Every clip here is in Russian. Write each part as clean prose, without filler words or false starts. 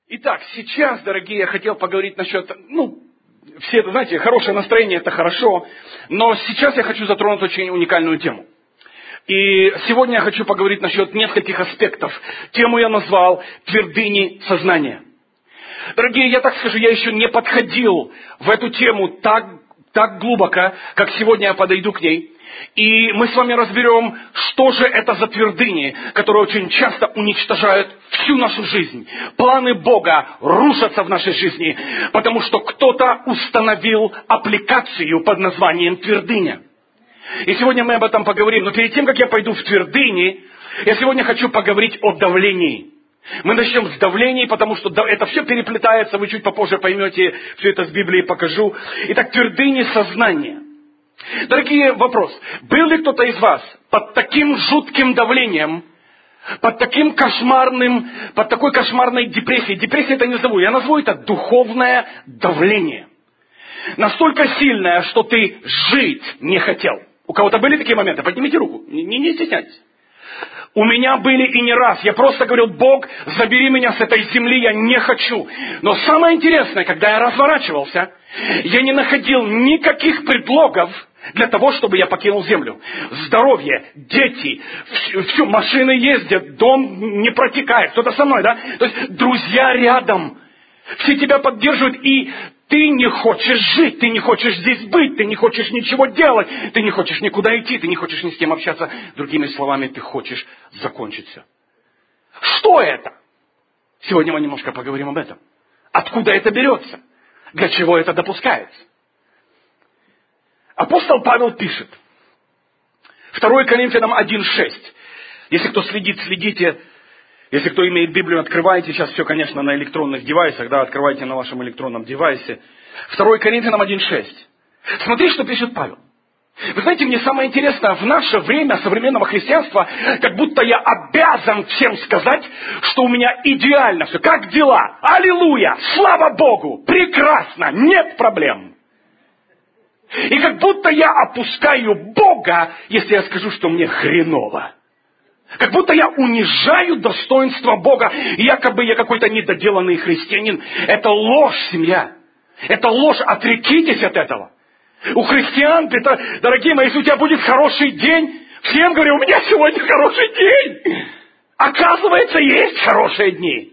Итак, сейчас, дорогие, я хотел поговорить насчет, все это, знаете, хорошее настроение – это хорошо, но сейчас я хочу затронуть очень уникальную тему. И сегодня я хочу поговорить насчет нескольких аспектов. Тему я назвал «Твердыни сознания». Дорогие, я так скажу, я еще не подходил в эту тему так глубоко, как сегодня я подойду к ней. И мы с вами разберем, что же это за твердыни, которые очень часто уничтожают всю нашу жизнь. Планы Бога рушатся в нашей жизни, потому что кто-то установил аппликацию под названием твердыня. И сегодня мы об этом поговорим. Но перед тем, как я пойду в твердыни, я сегодня хочу поговорить о давлении. Мы начнем с давлений, потому что это все переплетается, вы чуть попозже поймете, все это с Библии покажу. Итак, твердыни сознания. Дорогие, вопрос. Был ли кто-то из вас под таким жутким давлением, под такой кошмарной депрессией? Депрессия это не назову, я назову это духовное давление. Настолько сильное, что ты жить не хотел. У кого-то были такие моменты? Поднимите руку, не стесняйтесь. У меня были и не раз. Я просто говорил: Бог, забери меня с этой земли, я не хочу. Но самое интересное, когда я разворачивался, я не находил никаких предлогов для того, чтобы я покинул землю. Здоровье, дети, все, машины ездят, дом не протекает. Кто-то со мной, да? То есть друзья рядом. Все тебя поддерживают, и ты не хочешь жить, ты не хочешь здесь быть, ты не хочешь ничего делать, ты не хочешь никуда идти, ты не хочешь ни с кем общаться. Другими словами, ты хочешь закончить все. Что это? Сегодня мы немножко поговорим об этом. Откуда это берется? Для чего это допускается? Апостол Павел пишет. 2 Коринфянам 1:6. Если кто следите. Если кто имеет Библию, открывайте. Сейчас все, конечно, на электронных девайсах. Да, открывайте на вашем электронном девайсе. 2 Коринфянам 1:6. Смотри, что пишет Павел. Вы знаете, мне самое интересное, в наше время современного христианства, как будто я обязан всем сказать, что у меня идеально все. Как дела? Аллилуйя! Слава Богу! Прекрасно! Нет проблем! И как будто я опускаю Бога, если я скажу, что мне хреново. Как будто я унижаю достоинство Бога, и якобы я какой-то недоделанный христианин. Это ложь, семья. Это ложь. Отрекитесь от этого. У христиан, дорогие мои, если у тебя будет хороший день, всем говорю: у меня сегодня хороший день. Оказывается, есть хорошие дни.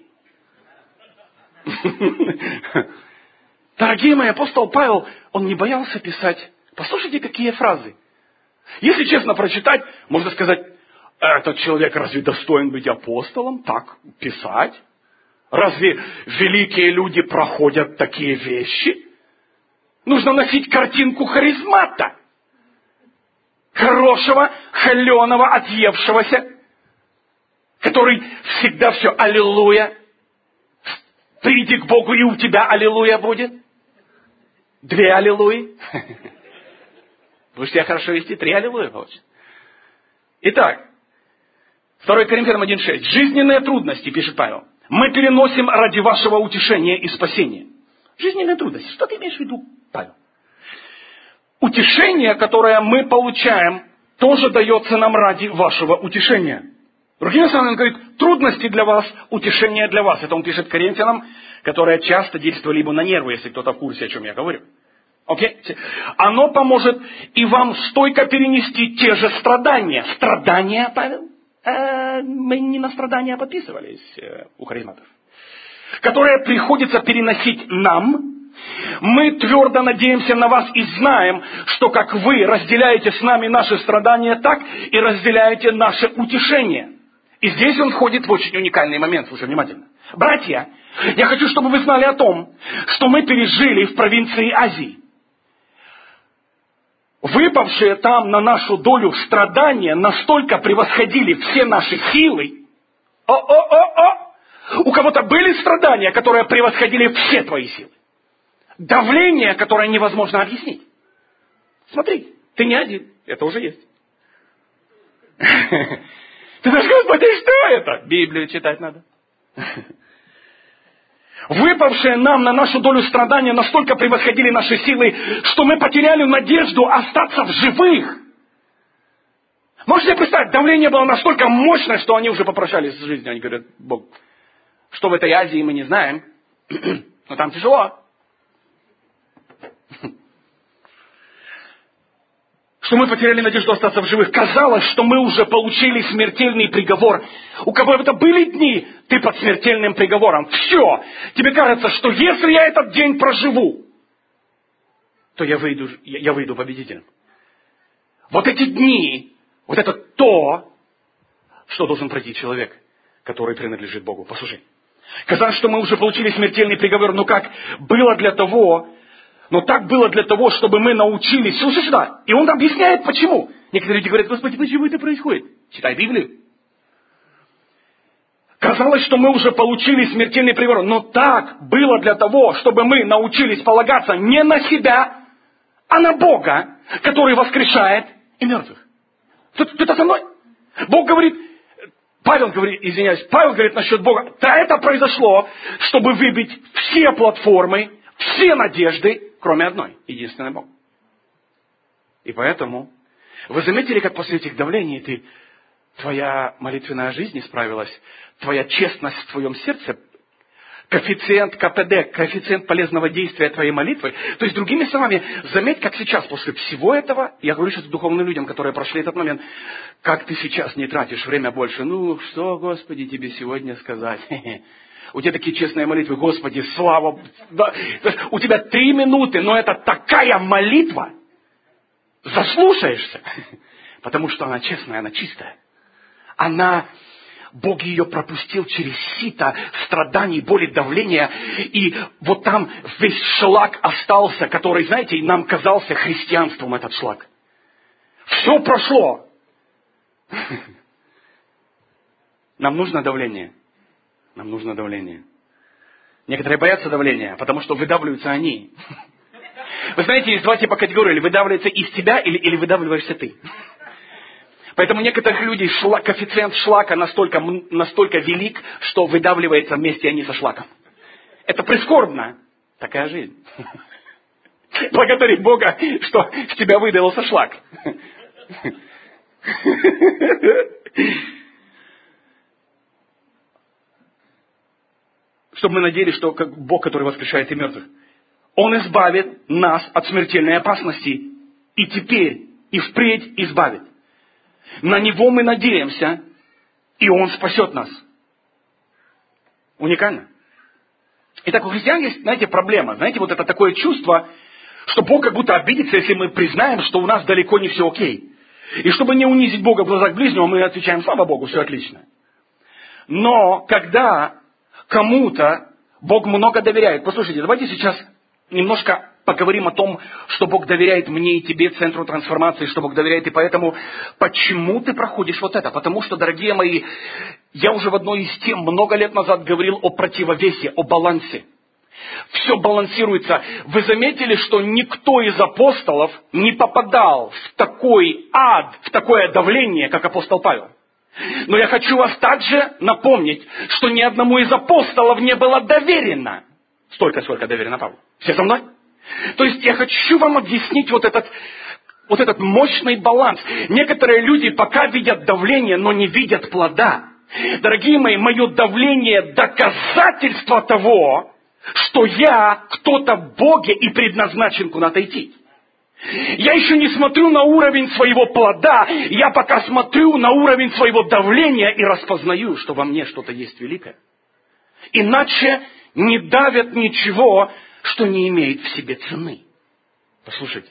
Дорогие мои, апостол Павел, он не боялся писать. Послушайте, какие фразы. Если честно прочитать, можно сказать: этот человек разве достоин быть апостолом? Так писать? Разве великие люди проходят такие вещи? Нужно носить картинку харизмата. Хорошего, холеного, отъевшегося, который всегда все аллилуйя. Приди к Богу, и у тебя аллилуйя будет. 2 аллилуйи. Будешь себя хорошо вести, 3 аллилуйя получится. Итак, 2 Коринфянам 1:6. Жизненные трудности, пишет Павел, мы переносим ради вашего утешения и спасения. Жизненные трудности. Что ты имеешь в виду, Павел? Утешение, которое мы получаем, тоже дается нам ради вашего утешения. Другими словами, он говорит: трудности для вас, утешение для вас. Это он пишет Коринфянам, которые часто действовали ему на нервы, если кто-то в курсе, о чем я говорю. Окей? Оно поможет и вам стойко перенести те же страдания. Страдания, Павел? Мы не на страдания подписывались у харизматов. Которые приходится переносить нам. Мы твердо надеемся на вас и знаем, что как вы разделяете с нами наши страдания, так и разделяете наше утешение. И здесь он входит в очень уникальный момент. Слушай внимательно. Братья, я хочу, чтобы вы знали о том, что мы пережили в провинции Азии. Выпавшие там на нашу долю страдания настолько превосходили все наши силы. У кого-то были страдания, которые превосходили все твои силы. Давление, которое невозможно объяснить. Смотри, ты не один, это уже есть. Ты знаешь, Господи, что это? Библию читать надо. Выпавшие нам на нашу долю страдания настолько превосходили наши силы, что мы потеряли надежду остаться в живых. Можете себе представить, давление было настолько мощное, что они уже попрощались с жизнью. Они говорят: Бог, что в этой Азии, мы не знаем, но там тяжело. Что мы потеряли надежду остаться в живых. Казалось, что мы уже получили смертельный приговор. У кого это были дни, ты под смертельным приговором. Все. Тебе кажется, что если я этот день проживу, то я выйду победителем. Вот эти дни, вот это то, что должен пройти человек, который принадлежит Богу. Послушай. Казалось, что мы уже получили смертельный приговор, но как было для того... Но так было для того, чтобы мы научились. Слушай сюда. И он объясняет, почему. Некоторые люди говорят: Господи, почему это происходит? Читай Библию. Казалось, что мы уже получили смертельный приговор. Но так было для того, чтобы мы научились полагаться не на себя, а на Бога, который воскрешает и мертвых. Кто-то со мной? Бог говорит, Павел говорит насчет Бога. Да, это произошло, чтобы выбить все платформы, все надежды, кроме одной, единственный Бог. И поэтому, вы заметили, как после этих давлений твоя молитвенная жизнь исправилась, твоя честность в твоем сердце, коэффициент КПД, коэффициент полезного действия твоей молитвы. То есть, другими словами, заметь, как сейчас, после всего этого, я говорю сейчас духовным людям, которые прошли этот момент, как ты сейчас не тратишь время больше. Ну, что, Господи, тебе сегодня сказать? У тебя такие честные молитвы: Господи, слава. Да, у тебя 3 минуты, но это такая молитва. Заслушаешься. Потому что она честная, она чистая. Бог ее пропустил через сито страданий, боли, давления. И вот там весь шлак остался, который, знаете, нам казался христианством, этот шлак. Все прошло. Нам нужно давление. Нам нужно давление. Некоторые боятся давления, потому что выдавливаются они. Вы знаете, есть 2 типа категорий. Или выдавливается из тебя, или выдавливаешься ты. Поэтому некоторых людей коэффициент шлака настолько велик, что выдавливается вместе они со шлаком. Это прискорбно. Такая жизнь. Благодари Бога, что с тебя выдавился шлак. Чтобы мы надеялись, что как Бог, который воскрешает и мертвых, Он избавит нас от смертельной опасности. И теперь, и впредь избавит. На Него мы надеемся, и Он спасет нас. Уникально. Итак, у христиан есть, знаете, проблема. Знаете, вот это такое чувство, что Бог как будто обидится, если мы признаем, что у нас далеко не все окей. И чтобы не унизить Бога в глазах ближнего, мы отвечаем: слава Богу, все отлично. Но когда кому-то Бог много доверяет. Послушайте, давайте сейчас немножко поговорим о том, что Бог доверяет мне и тебе, Центру трансформации, что Бог доверяет, и поэтому почему ты проходишь вот это? Потому что, дорогие мои, я уже в одной из тем много лет назад говорил о противовесе, о балансе. Все балансируется. Вы заметили, что никто из апостолов не попадал в такой ад, в такое давление, как апостол Павел? Но я хочу вас также напомнить, что ни одному из апостолов не было доверено столько, сколько доверено Павлу. Все со мной? То есть я хочу вам объяснить вот этот мощный баланс. Некоторые люди пока видят давление, но не видят плода. Дорогие мои, мое давление – доказательство того, что я кто-то в Боге и предназначен куда-то идти. Я еще не смотрю на уровень своего плода, я пока смотрю на уровень своего давления и распознаю, что во мне что-то есть великое. Иначе не давят ничего, что не имеет в себе цены. Послушайте.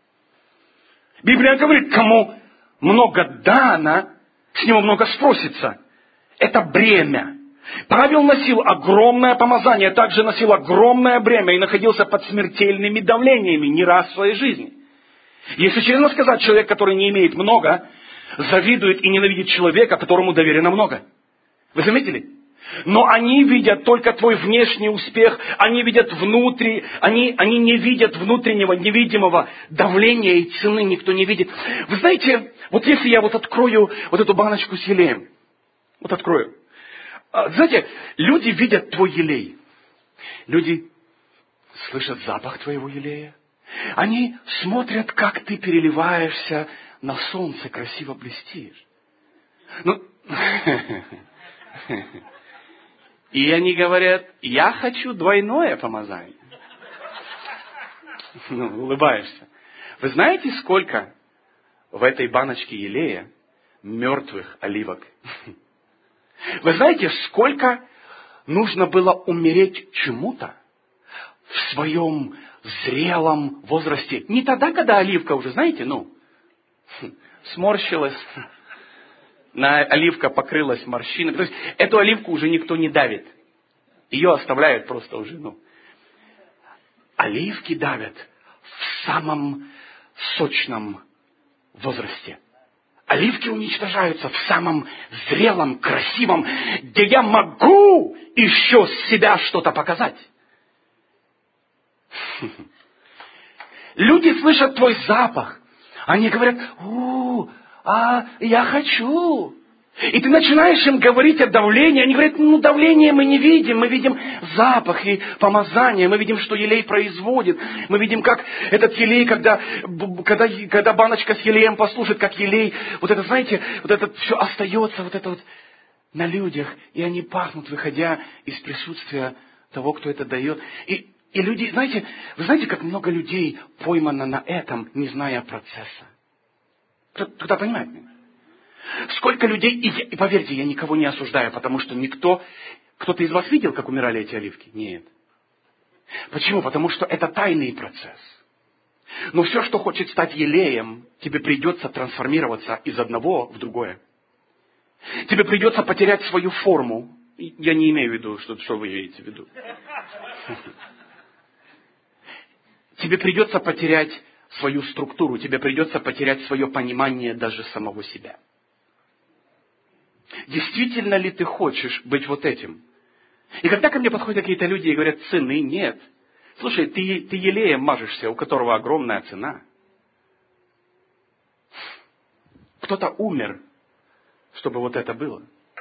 Библия говорит, кому много дано, с него много спросится. Это бремя. Павел носил огромное помазание, также носил огромное бремя и находился под смертельными давлениями не раз в своей жизни. Если честно сказать, человек, который не имеет много, завидует и ненавидит человека, которому доверено много. Вы заметили? Но они видят только твой внешний успех, они видят они не видят внутреннего, невидимого давления и цены никто не видит. Вы знаете, вот если я открою эту баночку с елеем, открою. Знаете, люди видят твой елей. Люди слышат запах твоего елея. Они смотрят, как ты переливаешься на солнце, красиво блестишь. И они говорят, я хочу двойное помазание. Ну, улыбаешься. Вы знаете, сколько в этой баночке елея мертвых оливок? Вы знаете, сколько нужно было умереть чему-то в своем зрелом возрасте? Не тогда, когда оливка уже, знаете, сморщилась, оливка покрылась морщинами. То есть эту оливку уже никто не давит. Ее оставляют просто уже, Оливки давят в самом сочном возрасте. Оливки уничтожаются в самом зрелом, красивом, где я могу еще с себя что-то показать. Люди слышат твой запах. Они говорят, я хочу. И ты начинаешь им говорить о давлении. Они говорят, давление мы не видим. Мы видим запах и помазание. Мы видим, что елей производит. Мы видим, как этот елей, когда баночка с елеем послушает, как елей, знаете, это все остается, на людях. И они пахнут, выходя из присутствия того, кто это дает. И люди, вы знаете, как много людей поймано на этом, не зная процесса. Кто-то понимает меня? Сколько людей, и поверьте, я никого не осуждаю, потому что кто-то из вас видел, как умирали эти оливки? Нет. Почему? Потому что это тайный процесс. Но все, что хочет стать елеем, тебе придется трансформироваться из одного в другое. Тебе придется потерять свою форму. Я не имею в виду, что вы имеете в виду. Тебе придется потерять свою структуру, тебе придется потерять свое понимание даже самого себя. Действительно ли ты хочешь быть вот этим? И когда ко мне подходят какие-то люди и говорят, цены нет. Слушай, ты елеем мажешься, у которого огромная цена. Кто-то умер, чтобы вот это было.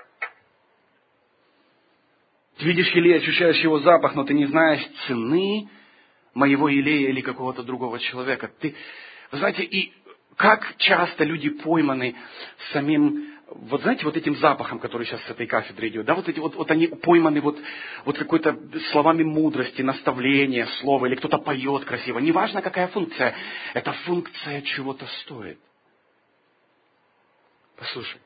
Ты видишь елей, ощущаешь его запах, но ты не знаешь цены моего елея или какого-то другого человека. Вы знаете, и как часто люди пойманы самим, этим запахом, который сейчас с этой кафедры идет. Да, они пойманы какой-то словами мудрости, наставления, слова, или кто-то поет красиво. Неважно, какая функция. Эта функция чего-то стоит. Послушай.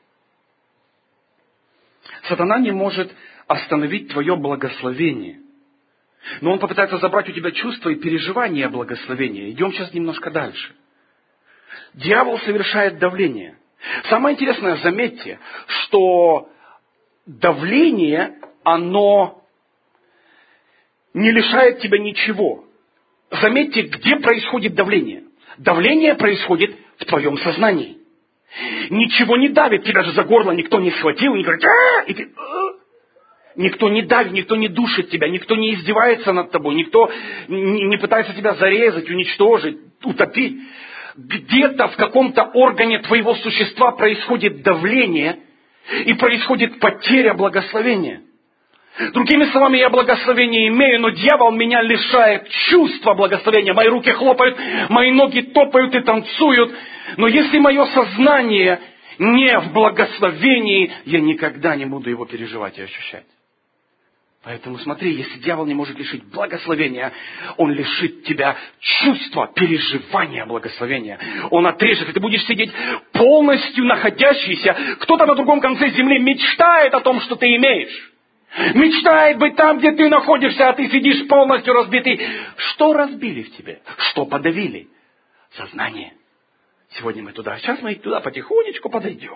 Сатана не может остановить твое благословение. Но он попытается забрать у тебя чувства и переживания благословения. Идем сейчас немножко дальше. Дьявол совершает давление. Самое интересное, заметьте, что давление, оно не лишает тебя ничего. Заметьте, где происходит давление. Давление происходит в твоем сознании. Ничего не давит, тебя же за горло никто не схватил, не говорит, и ты... Никто не давит, никто не душит тебя, никто не издевается над тобой, никто не пытается тебя зарезать, уничтожить, утопить. Где-то в каком-то органе твоего существа происходит давление и происходит потеря благословения. Другими словами, я благословение имею, но дьявол меня лишает чувства благословения. Мои руки хлопают, мои ноги топают и танцуют. Но если мое сознание не в благословении, я никогда не буду его переживать и ощущать. Поэтому смотри, если дьявол не может лишить благословения, он лишит тебя чувства, переживания благословения. Он отрежет, и ты будешь сидеть полностью находящийся. Кто-то на другом конце земли мечтает о том, что ты имеешь. Мечтает быть там, где ты находишься, а ты сидишь полностью разбитый. Что разбили в тебе? Что подавили? Сознание. Сегодня мы туда, сейчас мы туда потихонечку подойдем.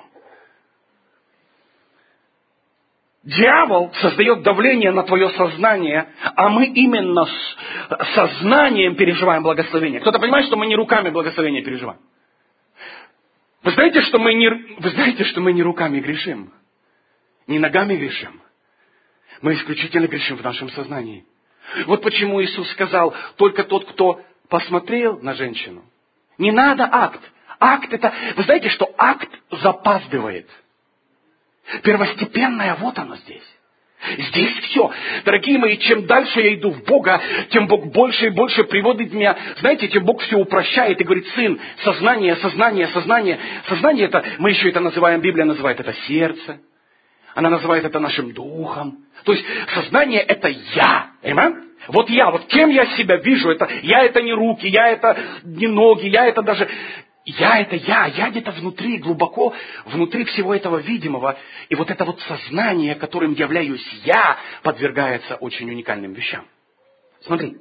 Дьявол создает давление на твое сознание, а мы именно с сознанием переживаем благословение. Кто-то понимает, что мы не руками благословение переживаем? Вы знаете, что мы не руками грешим, не ногами грешим. Мы исключительно грешим в нашем сознании. Вот почему Иисус сказал, только тот, кто посмотрел на женщину. Не надо акт. Акт это... Вы знаете, что акт запаздывает. Первостепенное, вот оно здесь. Здесь все. Дорогие мои, чем дальше я иду в Бога, тем Бог больше и больше приводит меня. Знаете, тем Бог все упрощает и говорит, сын, сознание. Сознание это, мы еще это называем, Библия называет это сердце. Она называет это нашим духом. То есть сознание это я. Amen? Вот я, вот кем я себя вижу, я это не руки, я это не ноги, я это даже... Я это я где-то внутри, глубоко внутри всего этого видимого. И вот это вот сознание, которым являюсь я, подвергается очень уникальным вещам. Смотри.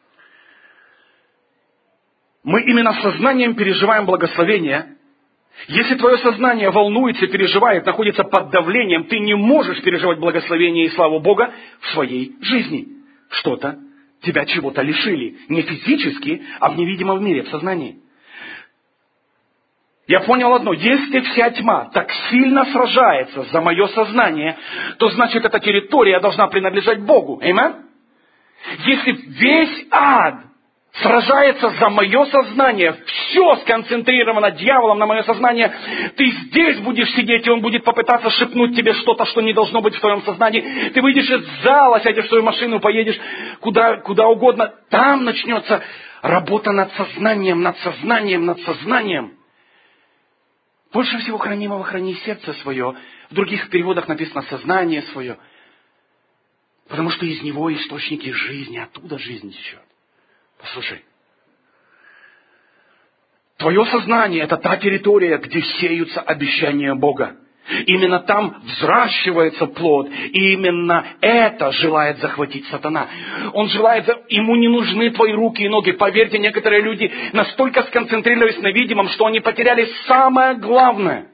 Мы именно сознанием переживаем благословение. Если твое сознание волнуется, переживает, находится под давлением, ты не можешь переживать благословение и славу Бога в своей жизни. Что-то, тебя чего-то лишили. Не физически, а в невидимом мире, в сознании. Я понял одно, если вся тьма так сильно сражается за мое сознание, то значит эта территория должна принадлежать Богу. Аминь? Если весь ад сражается за мое сознание, все сконцентрировано дьяволом на мое сознание, ты здесь будешь сидеть, и он будет попытаться шепнуть тебе что-то, что не должно быть в твоем сознании. Ты выйдешь из зала, сядешь в свою машину, поедешь куда угодно. Там начнется работа над сознанием, над сознанием, над сознанием. Больше всего хранимого храни сердце свое. В других переводах написано сознание свое. Потому что из него источники жизни, оттуда жизнь течет. Послушай. Твое сознание – это та территория, где сеются обещания Бога. Именно там взращивается плод. И именно это желает захватить сатана. Он желает, ему не нужны твои руки и ноги. Поверьте, некоторые люди настолько сконцентрировались на видимом, что они потеряли самое главное.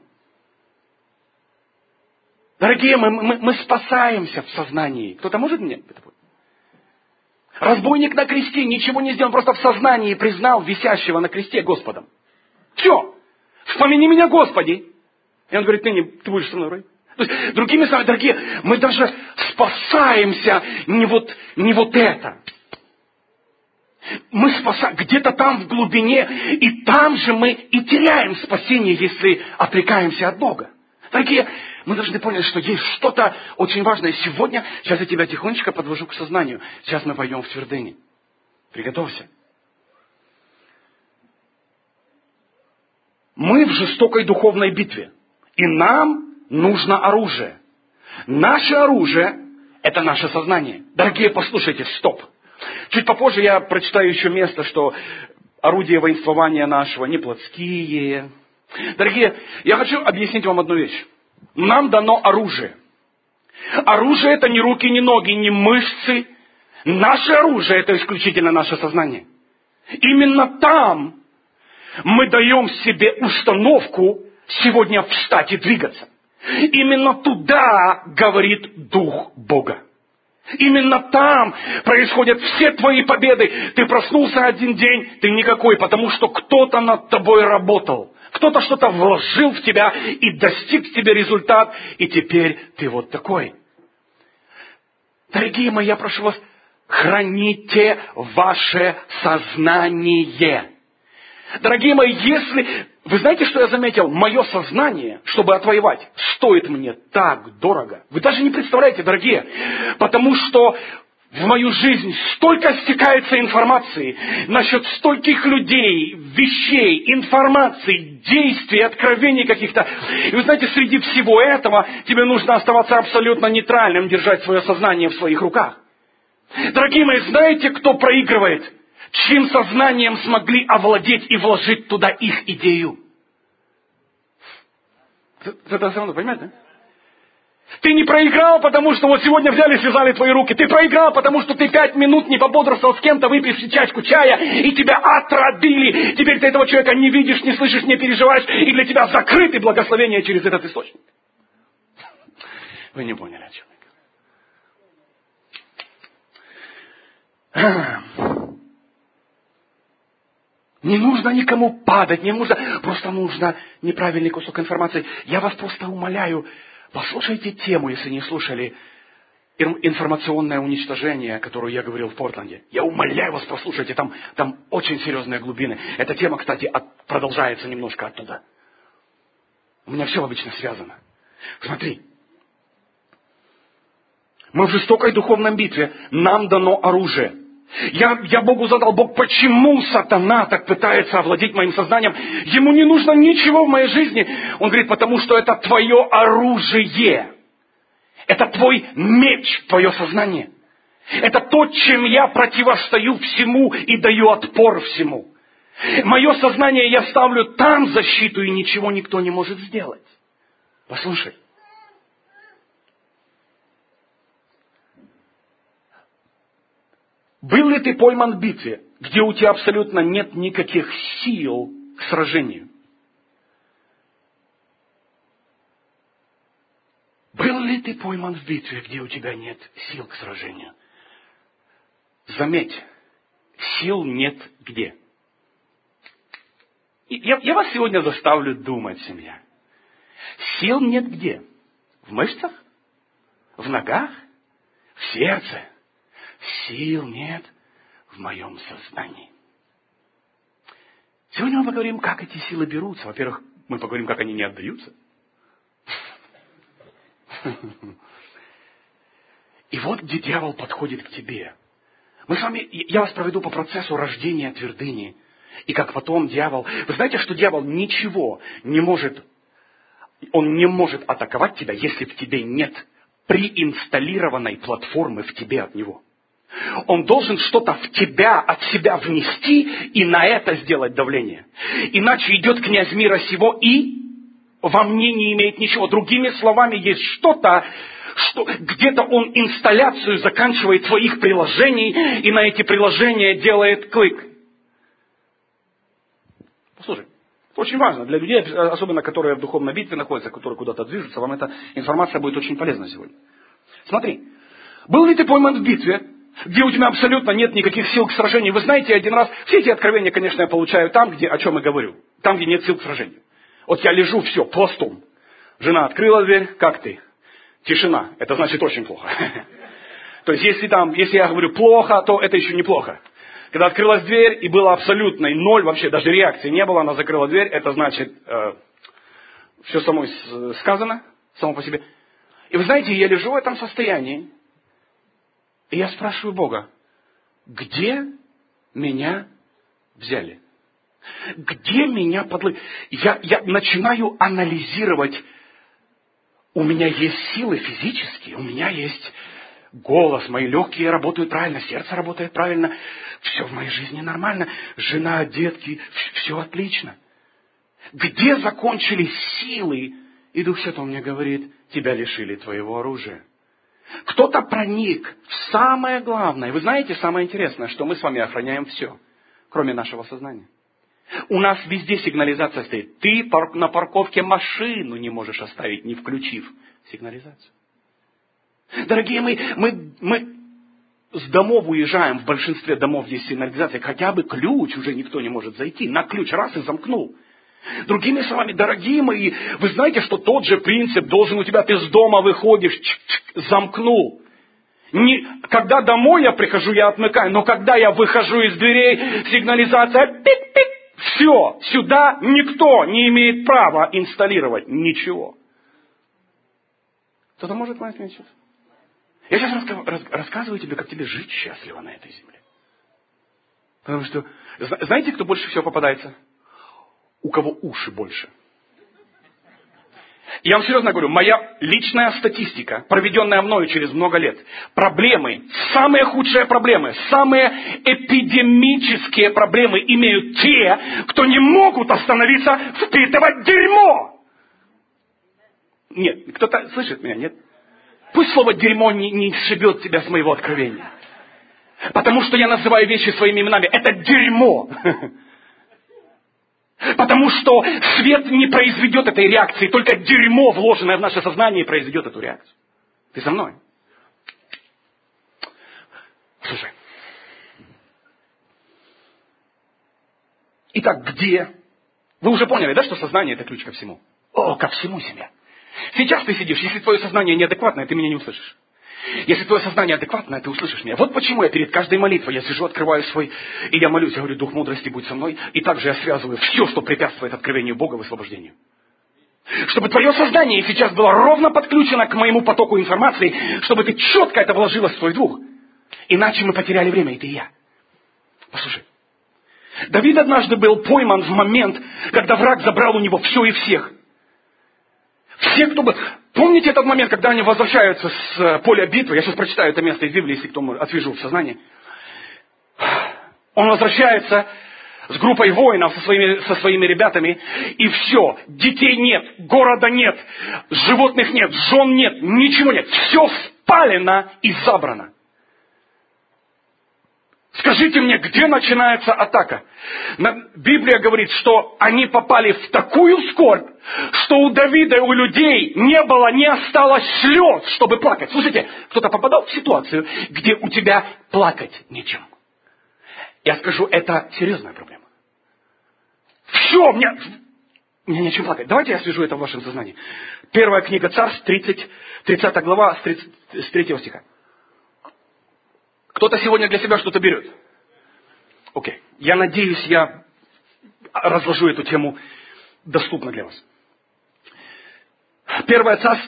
Дорогие, мы спасаемся в сознании. Кто-то может мне это понять? Разбойник на кресте ничего не сделал, просто в сознании признал висящего на кресте Господом. Все. Вспомни меня, Господи. И он говорит, ты будешь со мной, right? То есть, другими словами, дорогие, мы даже спасаемся не вот это. Мы спасаем где-то там в глубине, и там же мы и теряем спасение, если отрекаемся от Бога. Дорогие, мы должны понять, что есть что-то очень важное. Сегодня, сейчас я тебя тихонечко подвожу к сознанию. Сейчас мы пойдем в твердыни. Приготовься. Мы в жестокой духовной битве. И нам нужно оружие. Наше оружие – это наше сознание. Дорогие, послушайте, стоп. Чуть попозже я прочитаю еще место, что орудия воинствования нашего не плотские. Дорогие, я хочу объяснить вам одну вещь. Нам дано оружие. Оружие – это не руки, не ноги, не мышцы. Наше оружие – это исключительно наше сознание. Именно там мы даем себе установку сегодня встать и двигаться. Именно туда говорит Дух Бога. Именно там происходят все твои победы. Ты проснулся один день, ты никакой, потому что кто-то над тобой работал. Кто-то что-то вложил в тебя и достиг в тебе результат, и теперь ты вот такой. Дорогие мои, я прошу вас, храните ваше сознание. Дорогие мои, если... Вы знаете, что я заметил? Мое сознание, чтобы отвоевать, стоит мне так дорого. Вы даже не представляете, дорогие. Потому что в мою жизнь столько стекается информации насчет стольких людей, вещей, информации, действий, откровений каких-то. И вы знаете, среди всего этого тебе нужно оставаться абсолютно нейтральным, держать свое сознание в своих руках. Дорогие мои, знаете, кто проигрывает? Чьим сознанием смогли овладеть и вложить туда их идею. Это все равно, понимаете? Ты не проиграл, потому что вот сегодня взяли, связали твои руки. Ты проиграл, потому что ты 5 минут не пободрствовал с кем-то, выпив чашку чая, и тебя отравили. Теперь ты этого человека не видишь, не слышишь, не переживаешь, и для тебя закрыты благословения через этот источник. Вы не поняли, о чем я говорю. Не нужно никому падать, не нужно, просто нужно неправильный кусок информации. Я вас просто умоляю, послушайте тему, если не слушали, информационное уничтожение, которую я говорил в Портленде. Я умоляю вас, послушайте, там очень серьезные глубины. Эта тема, кстати, продолжается немножко оттуда. У меня все обычно связано. Смотри. Мы в жестокой духовной битве, нам дано оружие. Я Богу задал, Бог, почему сатана так пытается овладеть моим сознанием? Ему не нужно ничего в моей жизни. Он говорит, потому что это твое оружие. Это твой меч, твое сознание. Это то, чем я противостою всему и даю отпор всему. Мое сознание я ставлю там защиту, и ничего никто не может сделать. Послушай. Был ли ты пойман в битве, где у тебя абсолютно нет никаких сил к сражению? Был ли ты пойман в битве, где у тебя нет сил к сражению? Заметь, сил нет где? Я вас сегодня заставлю думать, семья. Сил нет где? В мышцах? В ногах? В сердце? Сил нет в моем сознании. Сегодня мы поговорим, как эти силы берутся. Во-первых, мы поговорим, как они не отдаются. И вот где дьявол подходит к тебе. Мы с вами, я вас проведу по процессу рождения твердыни. И как потом дьявол... Вы знаете, что дьявол ничего не может... Он не может атаковать тебя, если в тебе нет преинсталлированной платформы в тебе от него. Он должен что-то в тебя, от себя внести и на это сделать давление. Иначе идет князь мира сего и во мне не имеет ничего. Другими словами, есть что-то, что где-то он инсталляцию заканчивает своих приложений и на эти приложения делает клик. Послушай, это очень важно для людей, особенно которые в духовной битве находятся, которые куда-то движутся, вам эта информация будет очень полезна сегодня. Смотри, был ли ты пойман в битве, где у тебя абсолютно нет никаких сил к сражению? Вы знаете, один раз, все эти откровения, конечно, я получаю там, где, о чем я говорю, там, где нет сил к сражению. Вот я лежу, все, пластом. Жена открыла дверь, как ты? Тишина, это значит очень плохо. То есть, если я говорю плохо, то это еще неплохо. Когда открылась дверь, и было абсолютно ноль, вообще даже реакции не было, она закрыла дверь, это значит, все само сказано, само по себе. И вы знаете, я лежу в этом состоянии, и я спрашиваю Бога, где меня взяли? Где меня подловили? Я начинаю анализировать. У меня есть силы физические, у меня есть голос, мои легкие работают правильно, сердце работает правильно, все в моей жизни нормально, жена, детки, все отлично. Где закончились силы? И Дух Святой мне говорит, тебя лишили твоего оружия. Кто-то проник в самое главное. Вы знаете, самое интересное, что мы с вами охраняем все, кроме нашего сознания. У нас везде сигнализация стоит. Ты на парковке машину не можешь оставить, не включив сигнализацию. Дорогие, мы с домов уезжаем, в большинстве домов есть сигнализация, хотя бы ключ уже никто не может зайти. На ключ раз и замкнул. Другими словами, дорогие мои, вы знаете, что тот же принцип должен у тебя, ты с дома выходишь, замкнул. Когда домой я прихожу, я отмыкаю, но когда я выхожу из дверей, сигнализация, пик-пик, все, сюда никто не имеет права инсталлировать ничего. Кто-то может понять меня сейчас? Я сейчас рассказываю тебе, как тебе жить счастливо на этой земле. Потому что, знаете, кто больше всего попадается? У кого уши больше. Я вам серьезно говорю, моя личная статистика, проведенная мною через много лет, проблемы, самые худшие проблемы, самые эпидемические проблемы имеют те, кто не могут остановиться впитывать дерьмо. Нет, кто-то слышит меня, нет? Пусть слово дерьмо не сшибет тебя с моего откровения. Потому что я называю вещи своими именами. Это дерьмо. Потому что свет не произведет этой реакции, только дерьмо, вложенное в наше сознание, произведет эту реакцию. Ты со мной? Слушай. Итак, где? Вы уже поняли, да, что сознание – это ключ ко всему? О, ко всему, семья. Сейчас ты сидишь, если твое сознание неадекватное, ты меня не услышишь. Если твое сознание адекватное, ты услышишь меня. Вот почему я перед каждой молитвой, я сижу, открываю свой, и я молюсь, я говорю, Дух мудрости будь со мной, и также я связываю все, что препятствует откровению Бога, высвобождению. Чтобы твое сознание сейчас было ровно подключено к моему потоку информации, чтобы ты четко это вложилось в свой дух. Иначе мы потеряли время, и ты, и я. Послушай. Давид однажды был пойман в момент, когда враг забрал у него все и всех. Все, кто бы... Помните этот момент, когда они возвращаются с поля битвы? Я сейчас прочитаю это место из Библии, если кто освежу в сознании. Он возвращается с группой воинов, со своими ребятами, и все, детей нет, города нет, животных нет, жен нет, ничего нет. Все спалено и забрано. Скажите мне, где начинается атака? Библия говорит, что они попали в такую скорбь, что у Давида и у людей не осталось слез, чтобы плакать. Слушайте, кто-то попадал в ситуацию, где у тебя плакать нечем. Я скажу, это серьезная проблема. Все, мне нечем плакать. Давайте я свяжу это в вашем сознании. Первая книга Царств, 30 глава, с 3 стиха. Кто-то сегодня для себя что-то берет. Окей. Я надеюсь, я разложу эту тему доступно для вас. Первая Царств,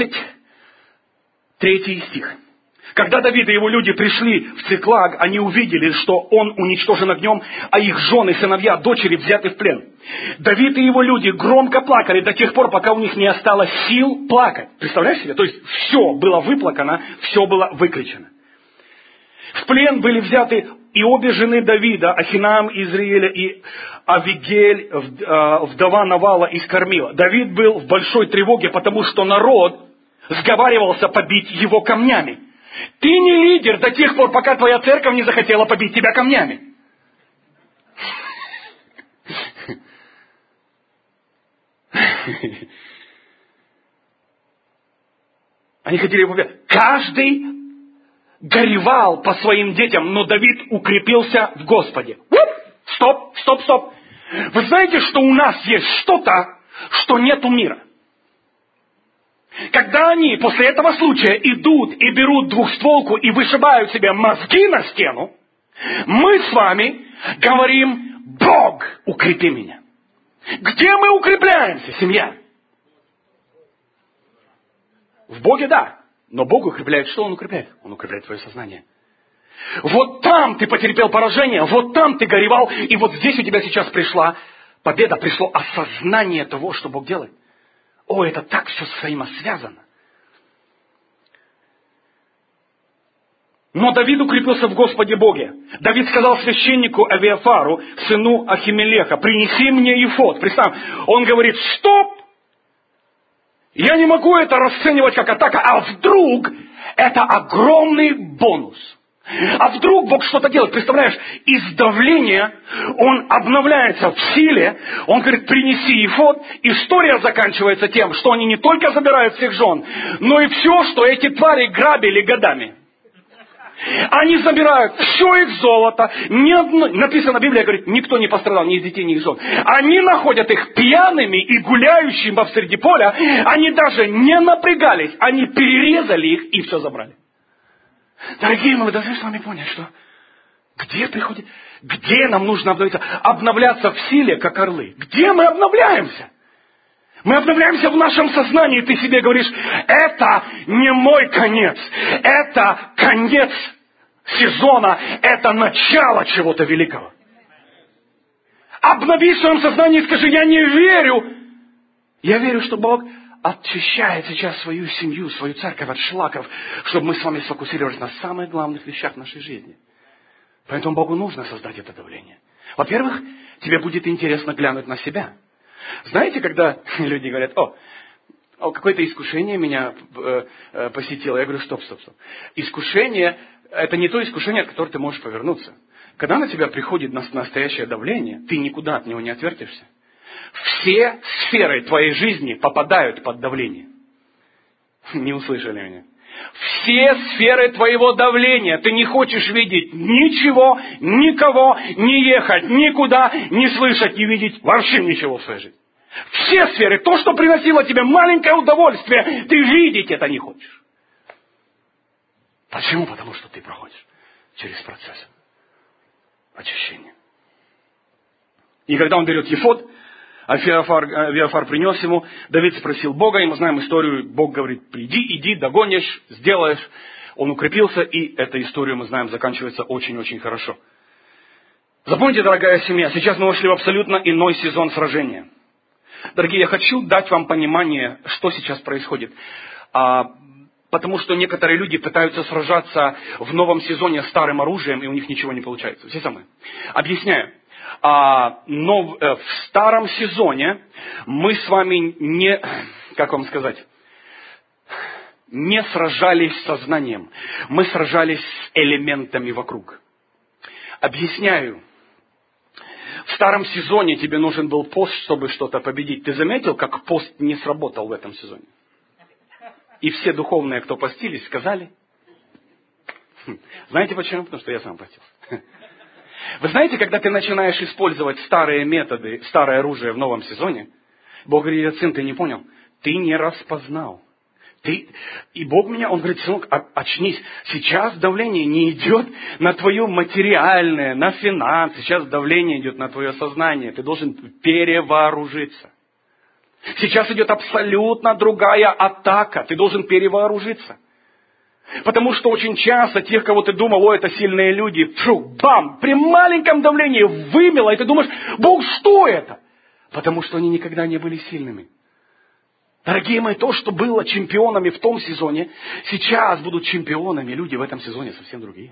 33 стих. Когда Давид и его люди пришли в Циклаг, они увидели, что он уничтожен огнем, а их жены, сыновья, дочери взяты в плен. Давид и его люди громко плакали до тех пор, пока у них не осталось сил плакать. Представляешь себе? То есть все было выплакано, все было выкричено. В плен были взяты и обе жены Давида, Ахинаам из Израиля и Авигель, вдова Навала из Кармила. Давид был в большой тревоге, потому что народ сговаривался побить его камнями. Ты не лидер до тех пор, пока твоя церковь не захотела побить тебя камнями. Они хотели его побить. Каждый горевал по своим детям, но Давид укрепился в Господе. Стоп. Вы знаете, что у нас есть что-то, что нет у мира? Когда они после этого случая идут и берут двухстволку и вышибают себе мозги на стену, мы с вами говорим: Бог, укрепи меня. Где мы укрепляемся, семья? В Боге, да. Но Бог укрепляет что Он укрепляет? Он укрепляет твое сознание. Вот там ты потерпел поражение, вот там ты горевал, и вот здесь у тебя сейчас пришла победа, пришло осознание того, что Бог делает. О, это так все взаимосвязано. Но Давид укрепился в Господе Боге. Давид сказал священнику Авиафару, сыну Ахимелеха: принеси мне эфод. Представь, он говорит: стоп! Я не могу это расценивать как атака, а вдруг это огромный бонус. А вдруг Бог что-то делает, представляешь, из давления он обновляется в силе, он говорит: принеси эфод. История заканчивается тем, что они не только забирают всех жен, но и все, что эти твари грабили годами. Они забирают все их золото, написано, Библия говорит, никто не пострадал, ни из детей, ни из жен. Они находят их пьяными и гуляющими посреди поля, они даже не напрягались, они перерезали их и все забрали. Дорогие мои, мы должны с вами понять, что где нам нужно обновиться? Обновляться в силе, как орлы. Где мы обновляемся? Мы обновляемся в нашем сознании. Ты себе говоришь: это не мой конец, это конец сезона, это начало чего-то великого. Обнови в своем сознании и скажи: я не верю. Я верю, что Бог очищает сейчас свою семью, свою церковь от шлаков, чтобы мы с вами сфокусировались на самых главных вещах нашей жизни. Поэтому Богу нужно создать это давление. Во-первых, тебе будет интересно глянуть на себя. Знаете, когда люди говорят: какое-то искушение меня посетило. Я говорю: стоп. Искушение – это не то искушение, от которого ты можешь повернуться. Когда на тебя приходит настоящее давление, ты никуда от него не отвертишься. Все сферы твоей жизни попадают под давление. Не услышали меня? Все сферы твоего давления. Ты не хочешь видеть ничего, никого, не ехать никуда, не слышать, не видеть вообще ничего в своей жизни. Все сферы. То, что приносило тебе маленькое удовольствие, ты видеть это не хочешь. Почему? Потому что ты проходишь через процесс очищения. И когда он берет эфод, Авиафар принес ему, Давид спросил Бога, и мы знаем историю, Бог говорит: иди, догонишь, сделаешь. Он укрепился, и эта история, мы знаем, заканчивается очень-очень хорошо. Запомните, дорогая семья, сейчас мы вошли в абсолютно иной сезон сражения. Дорогие, я хочу дать вам понимание, что сейчас происходит. Потому что некоторые люди пытаются сражаться в новом сезоне старым оружием, и у них ничего не получается. Все самые. Объясняю. Но в старом сезоне мы с вами не, как вам сказать, не сражались с сознанием. Мы сражались с элементами вокруг. Объясняю. В старом сезоне тебе нужен был пост, чтобы что-то победить. Ты заметил, как пост не сработал в этом сезоне? И все духовные, кто постились, сказали. Знаете почему? Потому что я сам постился. Вы знаете, когда ты начинаешь использовать старые методы, старое оружие в новом сезоне, Бог говорит: сын, ты не понял, ты не распознал. И Бог меня, Он говорит: сынок, очнись. Сейчас давление не идет на твое материальное, на финансы. Сейчас давление идет на твое сознание. Ты должен перевооружиться. Сейчас идет абсолютно другая атака. Ты должен перевооружиться. Потому что очень часто тех, кого ты думал, это сильные люди, бам, при маленьком давлении вымело, и ты думаешь: Бог, что это? Потому что они никогда не были сильными. Дорогие мои, то, что было чемпионами в том сезоне, сейчас будут чемпионами люди в этом сезоне совсем другие.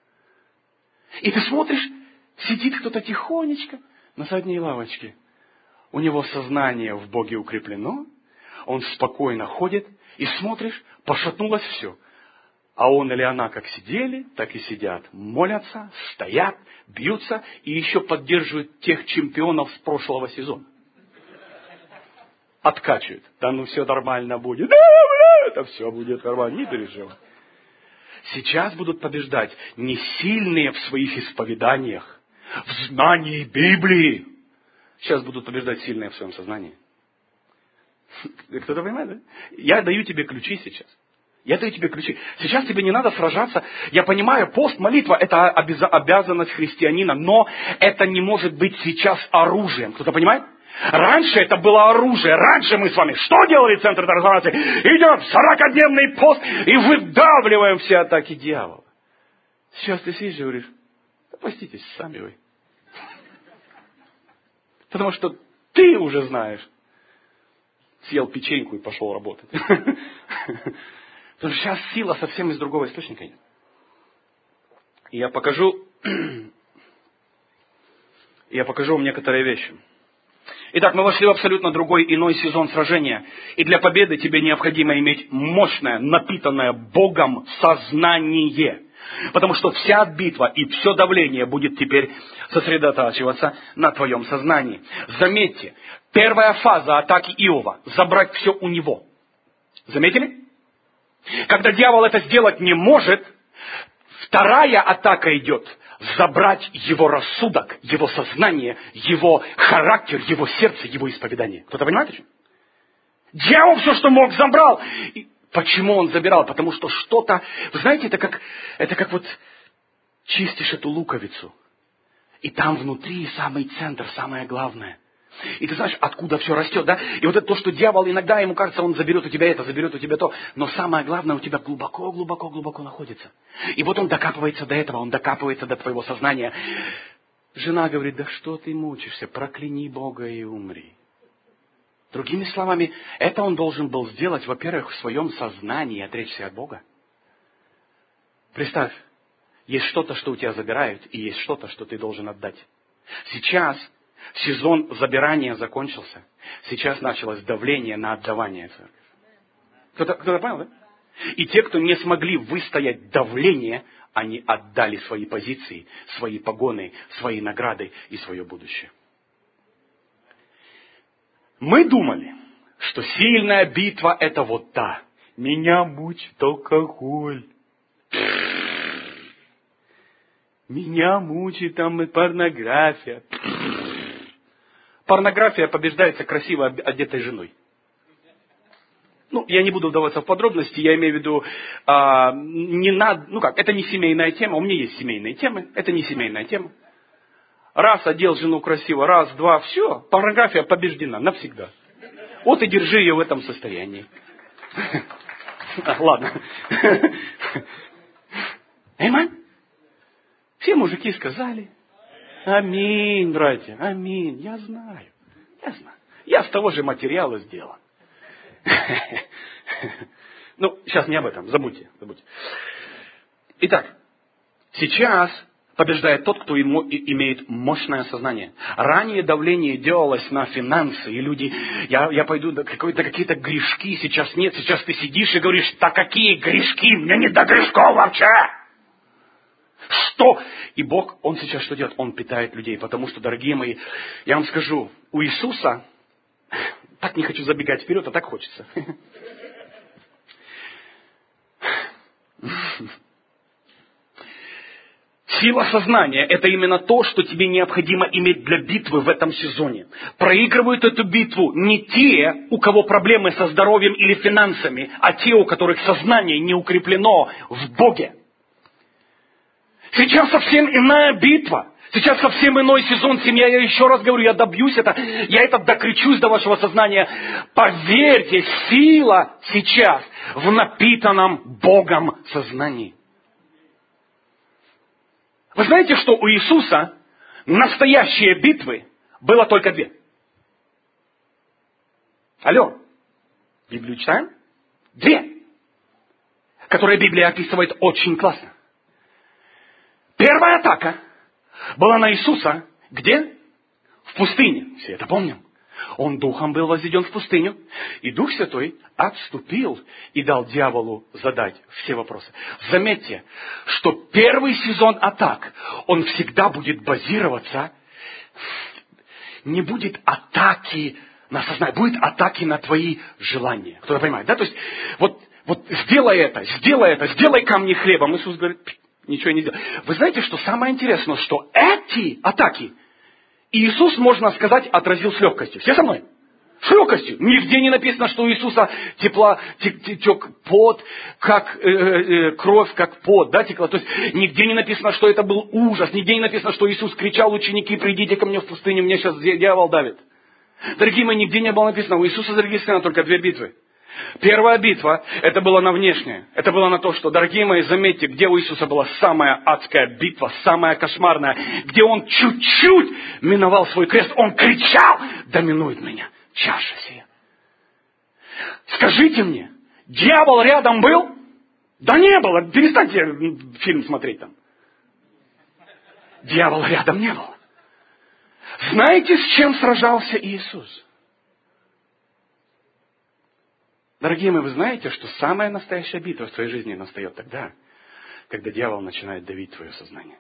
И ты смотришь, сидит кто-то тихонечко на задней лавочке. У него сознание в Боге укреплено, он спокойно ходит, и смотришь, пошатнулось все. А он или она как сидели, так и сидят. Молятся, стоят, бьются и еще поддерживают тех чемпионов с прошлого сезона. Откачивают. Да ну все нормально будет. Это все будет нормально. Не переживай. Сейчас будут побеждать не сильные в своих исповеданиях, в знании Библии. Сейчас будут побеждать сильные в своем сознании. Кто-то понимает, да? Я даю тебе ключи сейчас. Я даю тебе ключи. Сейчас тебе не надо сражаться. Я понимаю, пост, молитва – это обязанность христианина, но это не может быть сейчас оружием. Кто-то понимает? Раньше это было оружие. Раньше мы с вами что делали в Центре трансформации? Идем в 40-дневный пост и выдавливаем все атаки дьявола. Сейчас ты сидишь и говоришь: да поститесь сами вы. Потому что ты уже знаешь. Съел печеньку и пошел работать. Потому что сейчас сила совсем из другого источника идет. И я покажу вам некоторые вещи. Итак, мы вошли в абсолютно другой, иной сезон сражения. И для победы тебе необходимо иметь мощное, напитанное Богом сознание. Потому что вся битва и все давление будет теперь сосредотачиваться на твоем сознании. Заметьте, первая фаза атаки Иова – забрать все у него. Заметили? Когда дьявол это сделать не может, вторая атака идет – забрать его рассудок, его сознание, его характер, его сердце, его исповедание. Кто-то понимает о чем? Дьявол все, что мог, забрал. И почему он забирал? Потому что что-то... Вы знаете, это как вот чистишь эту луковицу. И там внутри самый центр, самое главное. И ты знаешь, откуда все растет, да? И вот это то, что дьявол иногда, ему кажется, он заберет у тебя это, заберет у тебя то. Но самое главное у тебя глубоко, глубоко, глубоко находится. И вот он докапывается до этого, он докапывается до твоего сознания. Жена говорит: да что ты мучишься, прокляни Бога и умри. Другими словами, это он должен был сделать, во-первых, в своем сознании, отречься от Бога. Представь, есть что-то, что у тебя забирают, и есть что-то, что ты должен отдать. Сейчас сезон забирания закончился. Сейчас началось давление на отдавание. Кто-то понял, да? И те, кто не смогли выстоять давление, они отдали свои позиции, свои погоны, свои награды и свое будущее. Мы думали, что сильная битва – это вот та. Меня мучит алкоголь. Меня мучит там порнография. Порнография побеждается красиво одетой женой. Ну, я не буду вдаваться в подробности, я имею в виду, не надо, это не семейная тема, у меня есть семейные темы, это не семейная тема. Раз одел жену красиво, раз, два, все, порнография побеждена навсегда. Вот и держи ее в этом состоянии. Ладно. Аминь. Все мужики сказали: аминь, братья, аминь. Я знаю. Я с того же материала сделан. Ну, сейчас не об этом, забудьте. Итак, сейчас побеждает тот, кто имеет мощное сознание. Ранее давление делалось на финансы, и люди, я пойду на какие-то грешки, сейчас нет, сейчас ты сидишь и говоришь, да какие грешки, мне не до грешков вообще. Что? И Бог, Он сейчас что делает? Он питает людей, потому что, дорогие мои, я вам скажу, у Иисуса, так не хочу забегать вперед, а так хочется. Сила сознания – это именно то, что тебе необходимо иметь для битвы в этом сезоне. Проигрывают эту битву не те, у кого проблемы со здоровьем или финансами, а те, у которых сознание не укреплено в Боге. Сейчас совсем иная битва. Сейчас совсем иной сезон семья. Я еще раз говорю, я добьюсь это. Я это докричусь до вашего сознания. Поверьте, сила сейчас в напитанном Богом сознании. Вы знаете, что у Иисуса настоящие битвы было только две? Алло, Библию читаем? Две, которые Библия описывает очень классно. Первая атака была на Иисуса где? В пустыне. Все это помним. Он духом был возведен в пустыню, и Дух Святой отступил и дал дьяволу задать все вопросы. Заметьте, что первый сезон атак, он всегда будет базироваться, не будет атаки на сознание, будет атаки на твои желания. Кто-то понимает, да? То есть, вот сделай это, сделай камни хлебом. Иисус говорит, ничего не сделай. Вы знаете, что самое интересное, что эти атаки Иисус, можно сказать, отразил с легкостью. Все со мной? С легкостью. Нигде не написано, что у Иисуса тек пот, как кровь, как пот, да, текла. То есть нигде не написано, что это был ужас. Нигде не написано, что Иисус кричал: ученики, придите ко мне в пустыню, меня сейчас дьявол давит. Дорогие мои, нигде не было написано. У Иисуса зарегистрировано только две битвы. Первая битва, это было на внешнее. Это было на то, что, дорогие мои, заметьте, где у Иисуса была самая адская битва, самая кошмарная, где Он чуть-чуть миновал свой крест, Он кричал: доминует меня чаша сия. Скажите мне, дьявол рядом был? Да не было, перестаньте фильм смотреть там. Дьявола рядом не было. Знаете, с чем сражался Иисус? Дорогие мои, вы знаете, что самая настоящая битва в твоей жизни настает тогда, когда дьявол начинает давить твое сознание.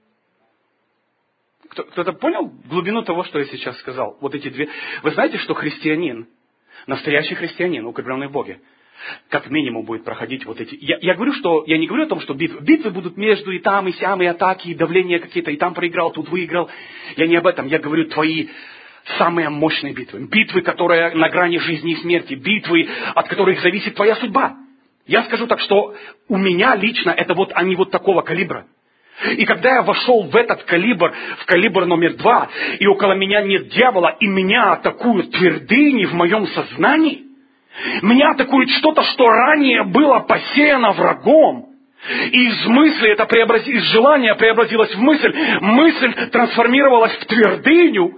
Кто-то понял глубину того, что я сейчас сказал? Вот эти две. Вы знаете, что христианин, настоящий христианин, укрепленный в Боге, как минимум будет проходить вот эти... Я не говорю о том, что битвы будут между и там, и сям, и атаки, и давления какие-то, и там проиграл, тут выиграл. Я не об этом. Я говорю твои самые мощные битвы. Битвы, которые на грани жизни и смерти. Битвы, от которых зависит твоя судьба. Я скажу так, что у меня лично это они вот такого калибра. И когда я вошел в этот калибр, в калибр номер 2, и около меня нет дьявола, и меня атакуют твердыни в моем сознании, меня атакует что-то, что ранее было посеяно врагом. И из мысли из желания преобразилось в мысль. Мысль трансформировалась в твердыню.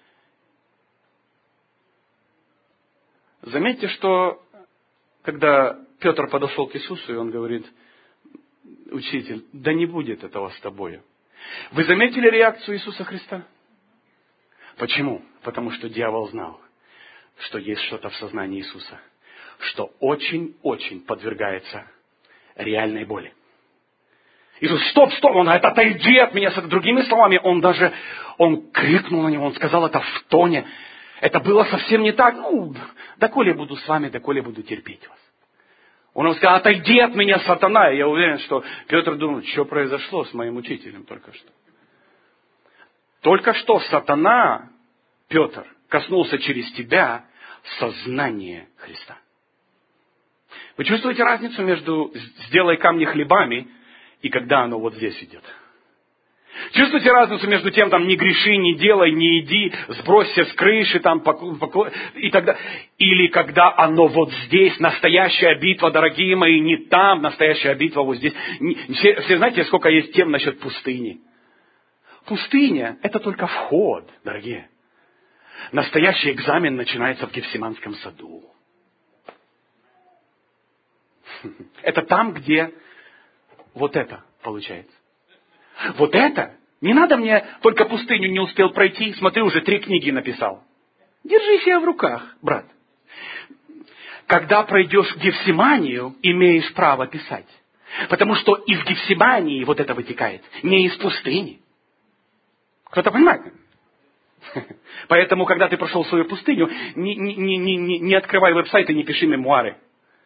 Заметьте, что когда Петр подошел к Иисусу, и он говорит: учитель, да не будет этого с тобою. Вы заметили реакцию Иисуса Христа? Почему? Потому что дьявол знал, что есть что-то в сознании Иисуса, что очень-очень подвергается реальной боли. Иисус: стоп, он говорит: отойди от меня. С другими словами, он крикнул на него, он сказал это в тоне. Это было совсем не так: доколе буду с вами, доколе буду терпеть вас. Он ему сказал: отойди от меня, сатана. И я уверен, что Петр думал: что произошло с моим учителем только что. Только что сатана, Петр, коснулся через тебя сознания Христа. Вы чувствуете разницу между «сделай камни хлебами» и когда оно вот здесь идет? Чувствуете разницу между тем, не греши, не делай, не иди, сбросься с крыши, и тогда, или когда оно вот здесь, настоящая битва, дорогие мои, не там, настоящая битва вот здесь. Все знаете, сколько есть тем насчет пустыни? Пустыня – это только вход, дорогие. Настоящий экзамен начинается в Гефсиманском саду. Это там, где вот это получается. Вот это? Не надо мне, только пустыню не успел пройти. Смотри, уже 3 книги написал. Держи себя в руках, брат. Когда пройдешь Гефсиманию, имеешь право писать. Потому что из Гефсимании вот это вытекает, не из пустыни. Кто-то понимает? Поэтому, когда ты прошел свою пустыню, не открывай веб-сайт и не пиши мемуары.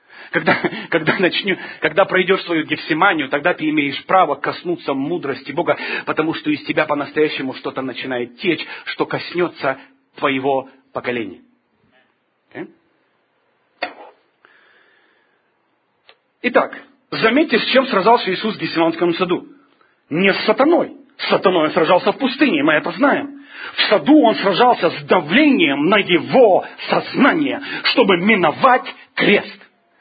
Когда пройдешь свою Гефсиманию, тогда ты имеешь право коснуться мудрости Бога, потому что из тебя по-настоящему что-то начинает течь, что коснется твоего поколения. Okay? Итак, заметьте, с чем сражался Иисус в Гефсиманском саду. Не с сатаной. С сатаной он сражался в пустыне, мы это знаем. В саду он сражался с давлением на его сознание, чтобы миновать крест.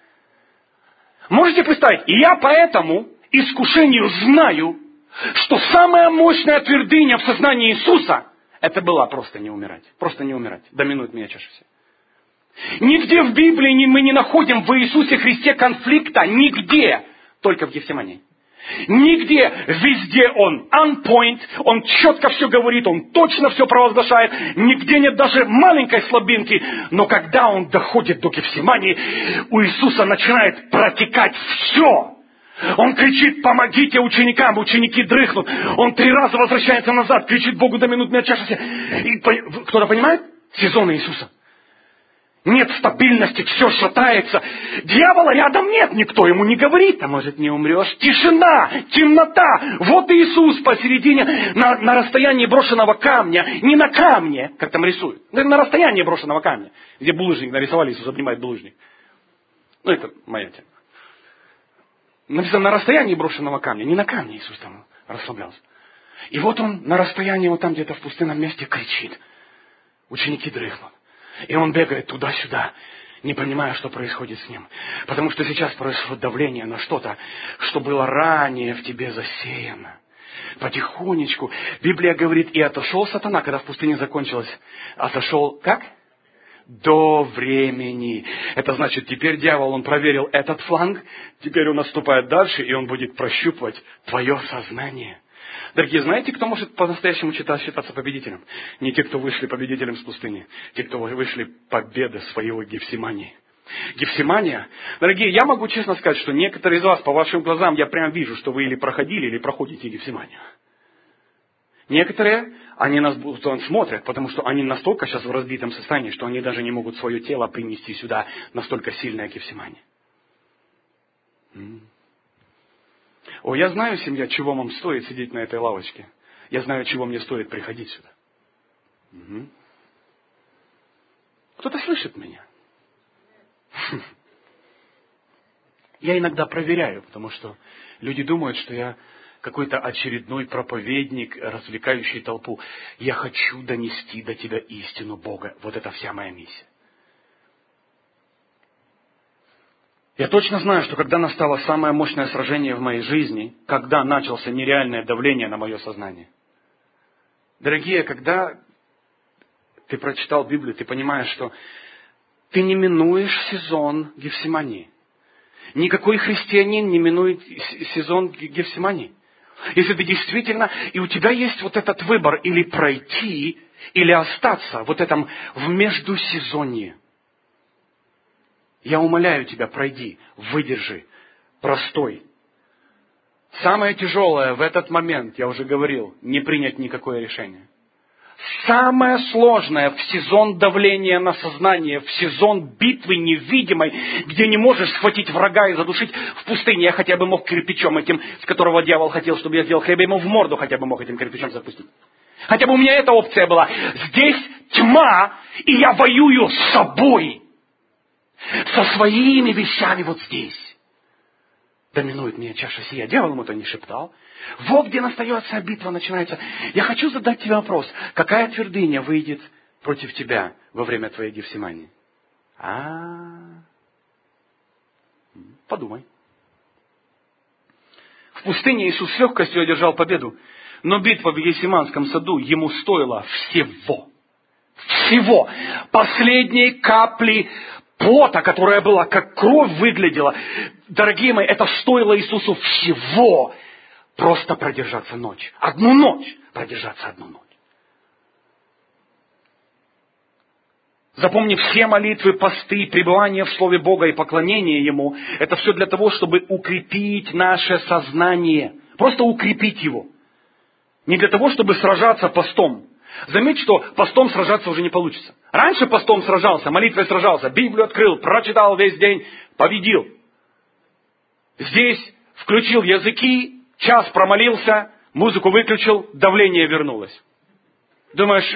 Можете представить, и я по этому искушению знаю, что самая мощная твердыня в сознании Иисуса, это была просто не умирать. Просто не умирать. Доминует меня чаще всего. Нигде в Библии мы не находим в Иисусе Христе конфликта. Нигде. Только в Гефсимании. Нигде. Везде он on point. Он четко все говорит. Он точно все провозглашает. Нигде нет даже маленькой слабинки. Но когда он доходит до Гефсимании, у Иисуса начинает протекать все. Он кричит: помогите ученикам, ученики дрыхнут. Он 3 раза возвращается назад, кричит Богу: доминует меня чаша сия. Кто-то понимает? Сезон Иисуса. Нет стабильности, все шатается. Дьявола рядом нет, никто ему не говорит, а может не умрешь. Тишина, темнота. Вот Иисус посередине, на расстоянии брошенного камня. Не на камне, как там рисуют. На расстоянии брошенного камня. Где булыжник нарисовали, Иисус обнимает булыжник. Ну, это моя тема. Написано на расстоянии брошенного камня. Не на камне Иисус там расслаблялся. И вот он на расстоянии, вот там где-то в пустынном месте кричит. Ученики дрыхнут. И он бегает туда-сюда, не понимая, что происходит с ним. Потому что сейчас происходит давление на что-то, что было ранее в тебе засеяно. Потихонечку. Библия говорит: и отошел сатана, когда в пустыне закончилось. Отошел как? До времени. Это значит, теперь дьявол, он проверил этот фланг, теперь он наступает дальше, и он будет прощупывать твое сознание. Дорогие, знаете, кто может по-настоящему считаться победителем? Не те, кто вышли победителем с пустыни. Те, кто вышли победы своего Гефсимании. Гефсимания. Дорогие, я могу честно сказать, что некоторые из вас, по вашим глазам, я прям вижу, что вы или проходили, или проходите Гефсиманию. Некоторые, они нас смотрят, потому что они настолько сейчас в разбитом состоянии, что они даже не могут свое тело принести сюда, настолько сильное Гефсимания. О, я знаю, семья, чего вам стоит сидеть на этой лавочке. Я знаю, чего мне стоит приходить сюда. Угу. Кто-то слышит меня? Я иногда проверяю, потому что люди думают, что я какой-то очередной проповедник, развлекающий толпу. Я хочу донести до тебя истину Бога. Вот это вся моя миссия. Я точно знаю, что когда настало самое мощное сражение в моей жизни, когда начался нереальное давление на мое сознание. Дорогие, когда ты прочитал Библию, ты понимаешь, что ты не минуешь сезон Гефсимании. Никакой христианин не минует сезон Гефсимании. Если ты действительно, и у тебя есть вот этот выбор, или пройти, или остаться в этом в междусезонье. Я умоляю тебя, пройди, выдержи, простой. Самое тяжелое в этот момент, я уже говорил, не принять никакое решение. Самое сложное в сезон давления на сознание, в сезон битвы невидимой, где не можешь схватить врага и задушить в пустыне. Я хотя бы мог кирпичом этим, с которого дьявол хотел, чтобы я сделал, хотя бы ему в морду хотя бы мог этим кирпичом запустить. Хотя бы у меня эта опция была. Здесь тьма, и я воюю с собой. Со своими вещами вот здесь. Доминует меня чаша сия. Дьявол ему-то не шептал. Вот где настается битва, начинается. Я хочу задать тебе вопрос. Какая твердыня выйдет против тебя во время твоей Гефсимании? Подумай. В пустыне Иисус с легкостью одержал победу. Но битва в Гефсиманском саду ему стоила всего. Всего. Последней капли пота, которая была, как кровь выглядела. Дорогие мои, это стоило Иисусу всего. Просто продержаться ночь. Одну ночь. Продержаться одну ночь. Запомни, все молитвы, посты, пребывание в Слове Бога и поклонение Ему, это все для того, чтобы укрепить наше сознание. Просто укрепить его. Не для того, чтобы сражаться постом. Заметь, что постом сражаться уже не получится. Раньше постом сражался, молитвой сражался, Библию открыл, прочитал весь день, победил. Здесь включил языки, час промолился, музыку выключил, давление вернулось. Думаешь,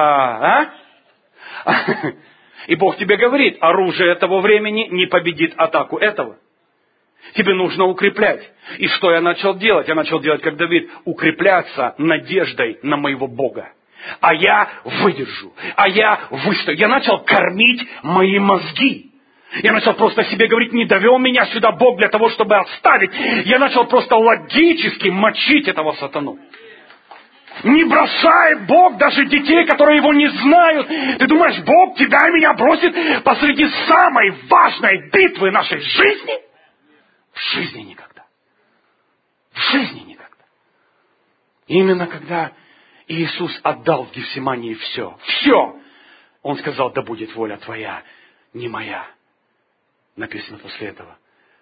И Бог тебе говорит, оружие этого времени не победит атаку этого. Тебе нужно укреплять. И что я начал делать? Я начал делать, как Давид, укрепляться надеждой на моего Бога. А я выдержу, а я выстою. Я начал кормить мои мозги. Я начал просто себе говорить, не довел меня сюда Бог для того, чтобы оставить. Я начал просто логически мочить этого сатану. Не бросает Бог даже детей, которые его не знают. Ты думаешь, Бог тебя и меня бросит посреди самой важной битвы нашей жизни? В жизни никогда. В жизни никогда. Именно когда Иисус отдал в Гефсимании все, Он сказал, да будет воля Твоя, не моя. Написано после этого.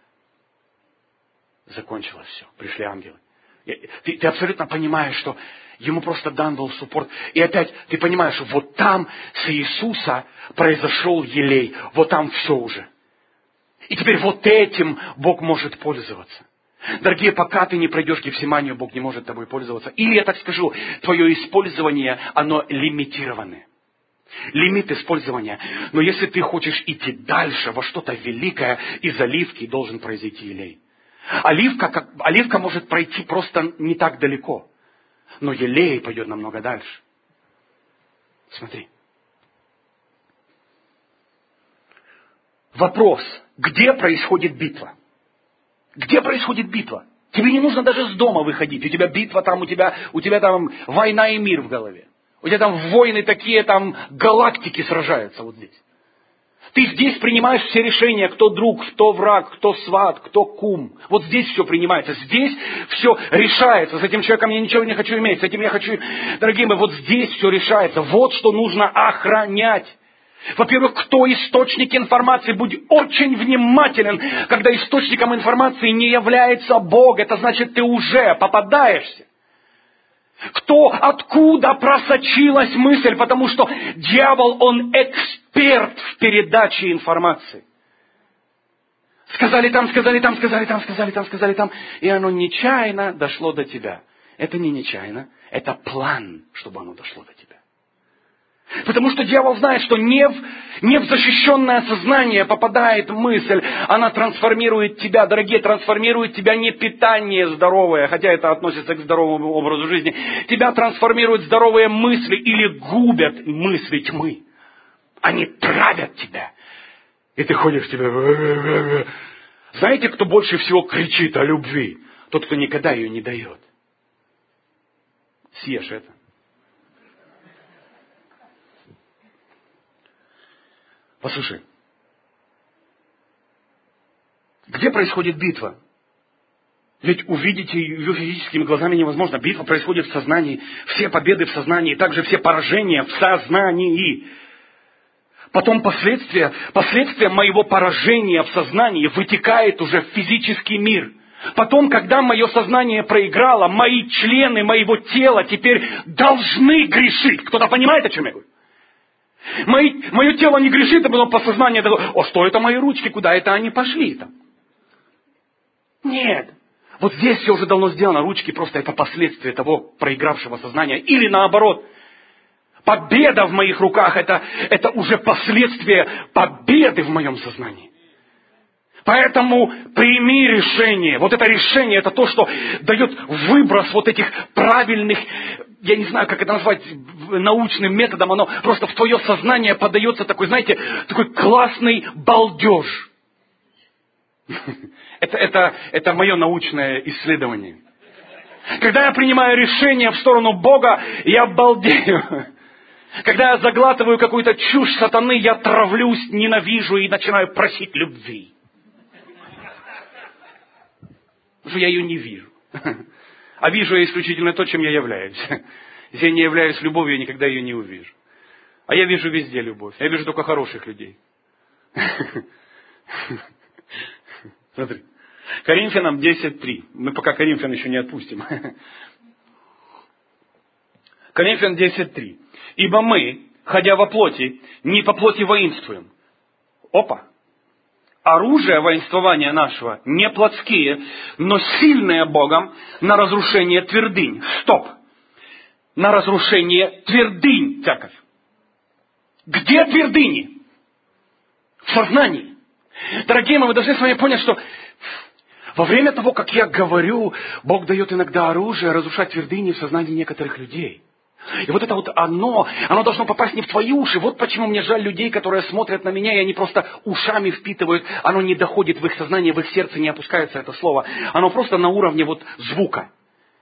Закончилось все. Пришли ангелы. Ты абсолютно понимаешь, что Ему просто дан был суппорт. И опять ты понимаешь, вот там с Иисуса произошел елей. Вот там все уже. И теперь вот этим Бог может пользоваться. Дорогие, пока ты не пройдешь Гефсиманию, Бог не может тобой пользоваться. Или, я так скажу, твое использование, оно лимитированное. Лимит использования. Но если ты хочешь идти дальше, во что-то великое, из оливки должен произойти елей. Оливка может пройти просто не так далеко. Но елей пойдет намного дальше. Смотри. Вопрос. Где происходит битва? Где происходит битва? Тебе не нужно даже с дома выходить. У тебя битва там, у тебя там война и мир в голове. У тебя там войны такие, там галактики сражаются вот здесь. Ты здесь принимаешь все решения, кто друг, кто враг, кто сват, кто кум. Вот здесь все принимается. Здесь все решается. С этим человеком я ничего не хочу иметь. С этим я хочу... Дорогие мои, вот здесь все решается. Вот что нужно охранять. Во-первых, кто источник информации? Будь очень внимателен, когда источником информации не является Бог. Это значит, ты уже попадаешься. Откуда просочилась мысль? Потому что дьявол, он эксперт в передаче информации. Сказали там, и оно нечаянно дошло до тебя. Это не нечаянно, это план, чтобы оно дошло до тебя. Потому что дьявол знает, что не в защищенное сознание попадает мысль. Она трансформирует тебя, дорогие, трансформирует тебя не питание здоровое, хотя это относится к здоровому образу жизни. Тебя трансформируют здоровые мысли или губят мысли тьмы. Они травят тебя. И ты ходишь тебе... Знаете, кто больше всего кричит о любви? Тот, кто никогда ее не дает. Съешь это. Послушай, где происходит битва? Ведь увидеть ее физическими глазами невозможно. Битва происходит в сознании. Все победы в сознании, также все поражения в сознании. Потом последствия моего поражения в сознании вытекает уже в физический мир. Потом, когда мое сознание проиграло, мои члены моего тела теперь должны грешить. Кто-то понимает, о чем я говорю? Мое тело не грешит, а потом подсознание такое, что это мои ручки, куда это они пошли там? Нет. Вот здесь все уже давно сделано, ручки просто это последствия того проигравшего сознания. Или наоборот, победа в моих руках это уже последствия победы в моем сознании. Поэтому прими решение. Вот это решение, это то, что дает выброс вот этих правильных, я не знаю, как это назвать научным методом, оно просто в твое сознание подается такой, знаете, такой классный балдеж. Это мое научное исследование. Когда я принимаю решение в сторону Бога, я балдею. Когда я заглатываю какую-то чушь сатаны, я травлюсь, ненавижу и начинаю просить любви. Потому что я ее не вижу. А вижу я исключительно то, чем я являюсь. Если я не являюсь любовью, я никогда ее не увижу. А я вижу везде любовь. Я вижу только хороших людей. Смотри. Коринфянам 10:3. Мы пока Коринфян еще не отпустим. Коринфян 10:3. Ибо мы, ходя во плоти, не по плоти воинствуем. Опа. Оружие воинствования нашего не плотские, но сильные Богом на разрушение твердынь. Стоп. На разрушение твердынь, церковь. Где твердыни? В сознании. Дорогие мои, мы должны с вами понять, что во время того, как я говорю, Бог дает иногда оружие разрушать твердыни в сознании некоторых людей. И вот это вот оно должно попасть не в твои уши. Вот почему мне жаль людей, которые смотрят на меня, и они просто ушами впитывают. Оно не доходит в их сознание, в их сердце не опускается это слово. Оно просто на уровне вот звука.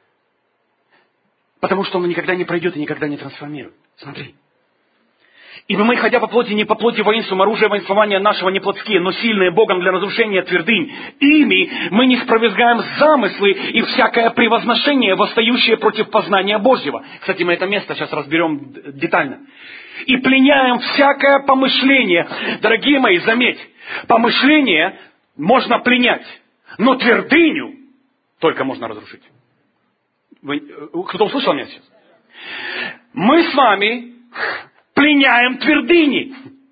Потому что оно никогда не пройдет и никогда не трансформирует. Смотри. Ибо мы, ходя по плоти, не по плоти воинствуем, оружие воинствования нашего не плотские, но сильные Богом для разрушения твердынь. Ими мы не спровергаем замыслы и всякое превозношение, восстающее против познания Божьего. Кстати, мы это место сейчас разберем детально. И пленяем всякое помышление. Дорогие мои, заметь, помышление можно пленять, но твердыню только можно разрушить. Кто-то услышал меня сейчас? Мы с вами пленяем твердыни.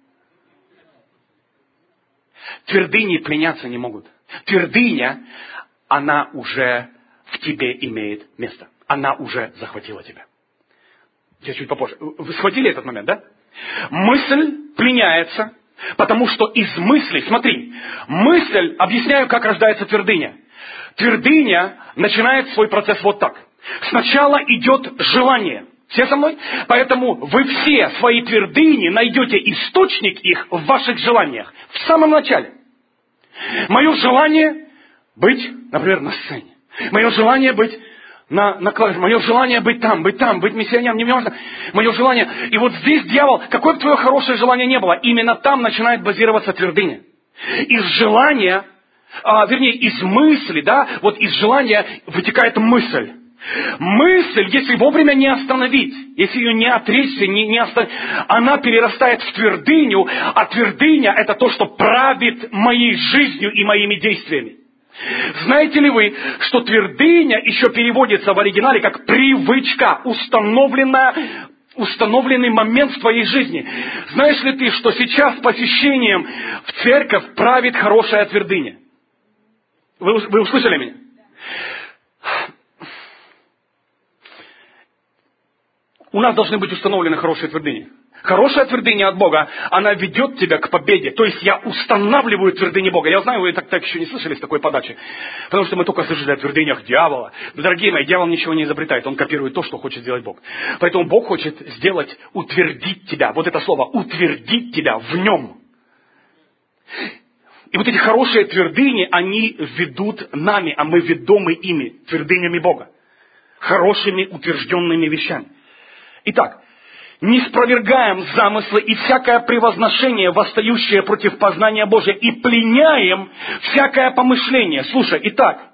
Твердыни пленяться не могут. Твердыня, она уже в тебе имеет место. Она уже захватила тебя. Я чуть попозже. Вы схватили этот момент, да? Мысль пленяется, потому что из мысли, смотри, мысль, объясняю, как рождается твердыня. Твердыня начинает свой процесс вот так. Сначала идет желание. Все со мной? Поэтому вы все свои твердыни найдете источник их в ваших желаниях. В самом начале. Мое желание быть, например, на сцене. Мое желание быть на клавише. Мое желание быть там, быть миссионером. Не важно. Мое желание. И вот здесь дьявол, какое бы твое хорошее желание не было, именно там начинает базироваться твердыня. Из желания, из мысли, да, вот из желания вытекает мысль. Мысль, если вовремя не остановить, если ее не отречься, не остановить, она перерастает в твердыню, а твердыня – это то, что правит моей жизнью и моими действиями. Знаете ли вы, что твердыня еще переводится в оригинале как привычка, установленный момент в твоей жизни. Знаешь ли ты, что сейчас посещением в церковь правит хорошая твердыня? Вы услышали меня? У нас должны быть установлены хорошие твердыни. Хорошая твердыня от Бога, она ведет тебя к победе. То есть я устанавливаю твердыни Бога. Я знаю, вы так еще не слышали с такой подачи. Потому что мы только слышали о твердынях дьявола. Дорогие мои, дьявол ничего не изобретает. Он копирует то, что хочет сделать Бог. Поэтому Бог хочет сделать, утвердить тебя. Вот это слово, утвердить тебя в нем. И вот эти хорошие твердыни, они ведут нами, а мы ведомы ими, твердынями Бога. Хорошими, утвержденными вещами. Итак, не спровергаем замыслы и всякое превозношение, восстающее против познания Божия, и пленяем всякое помышление. Слушай, итак,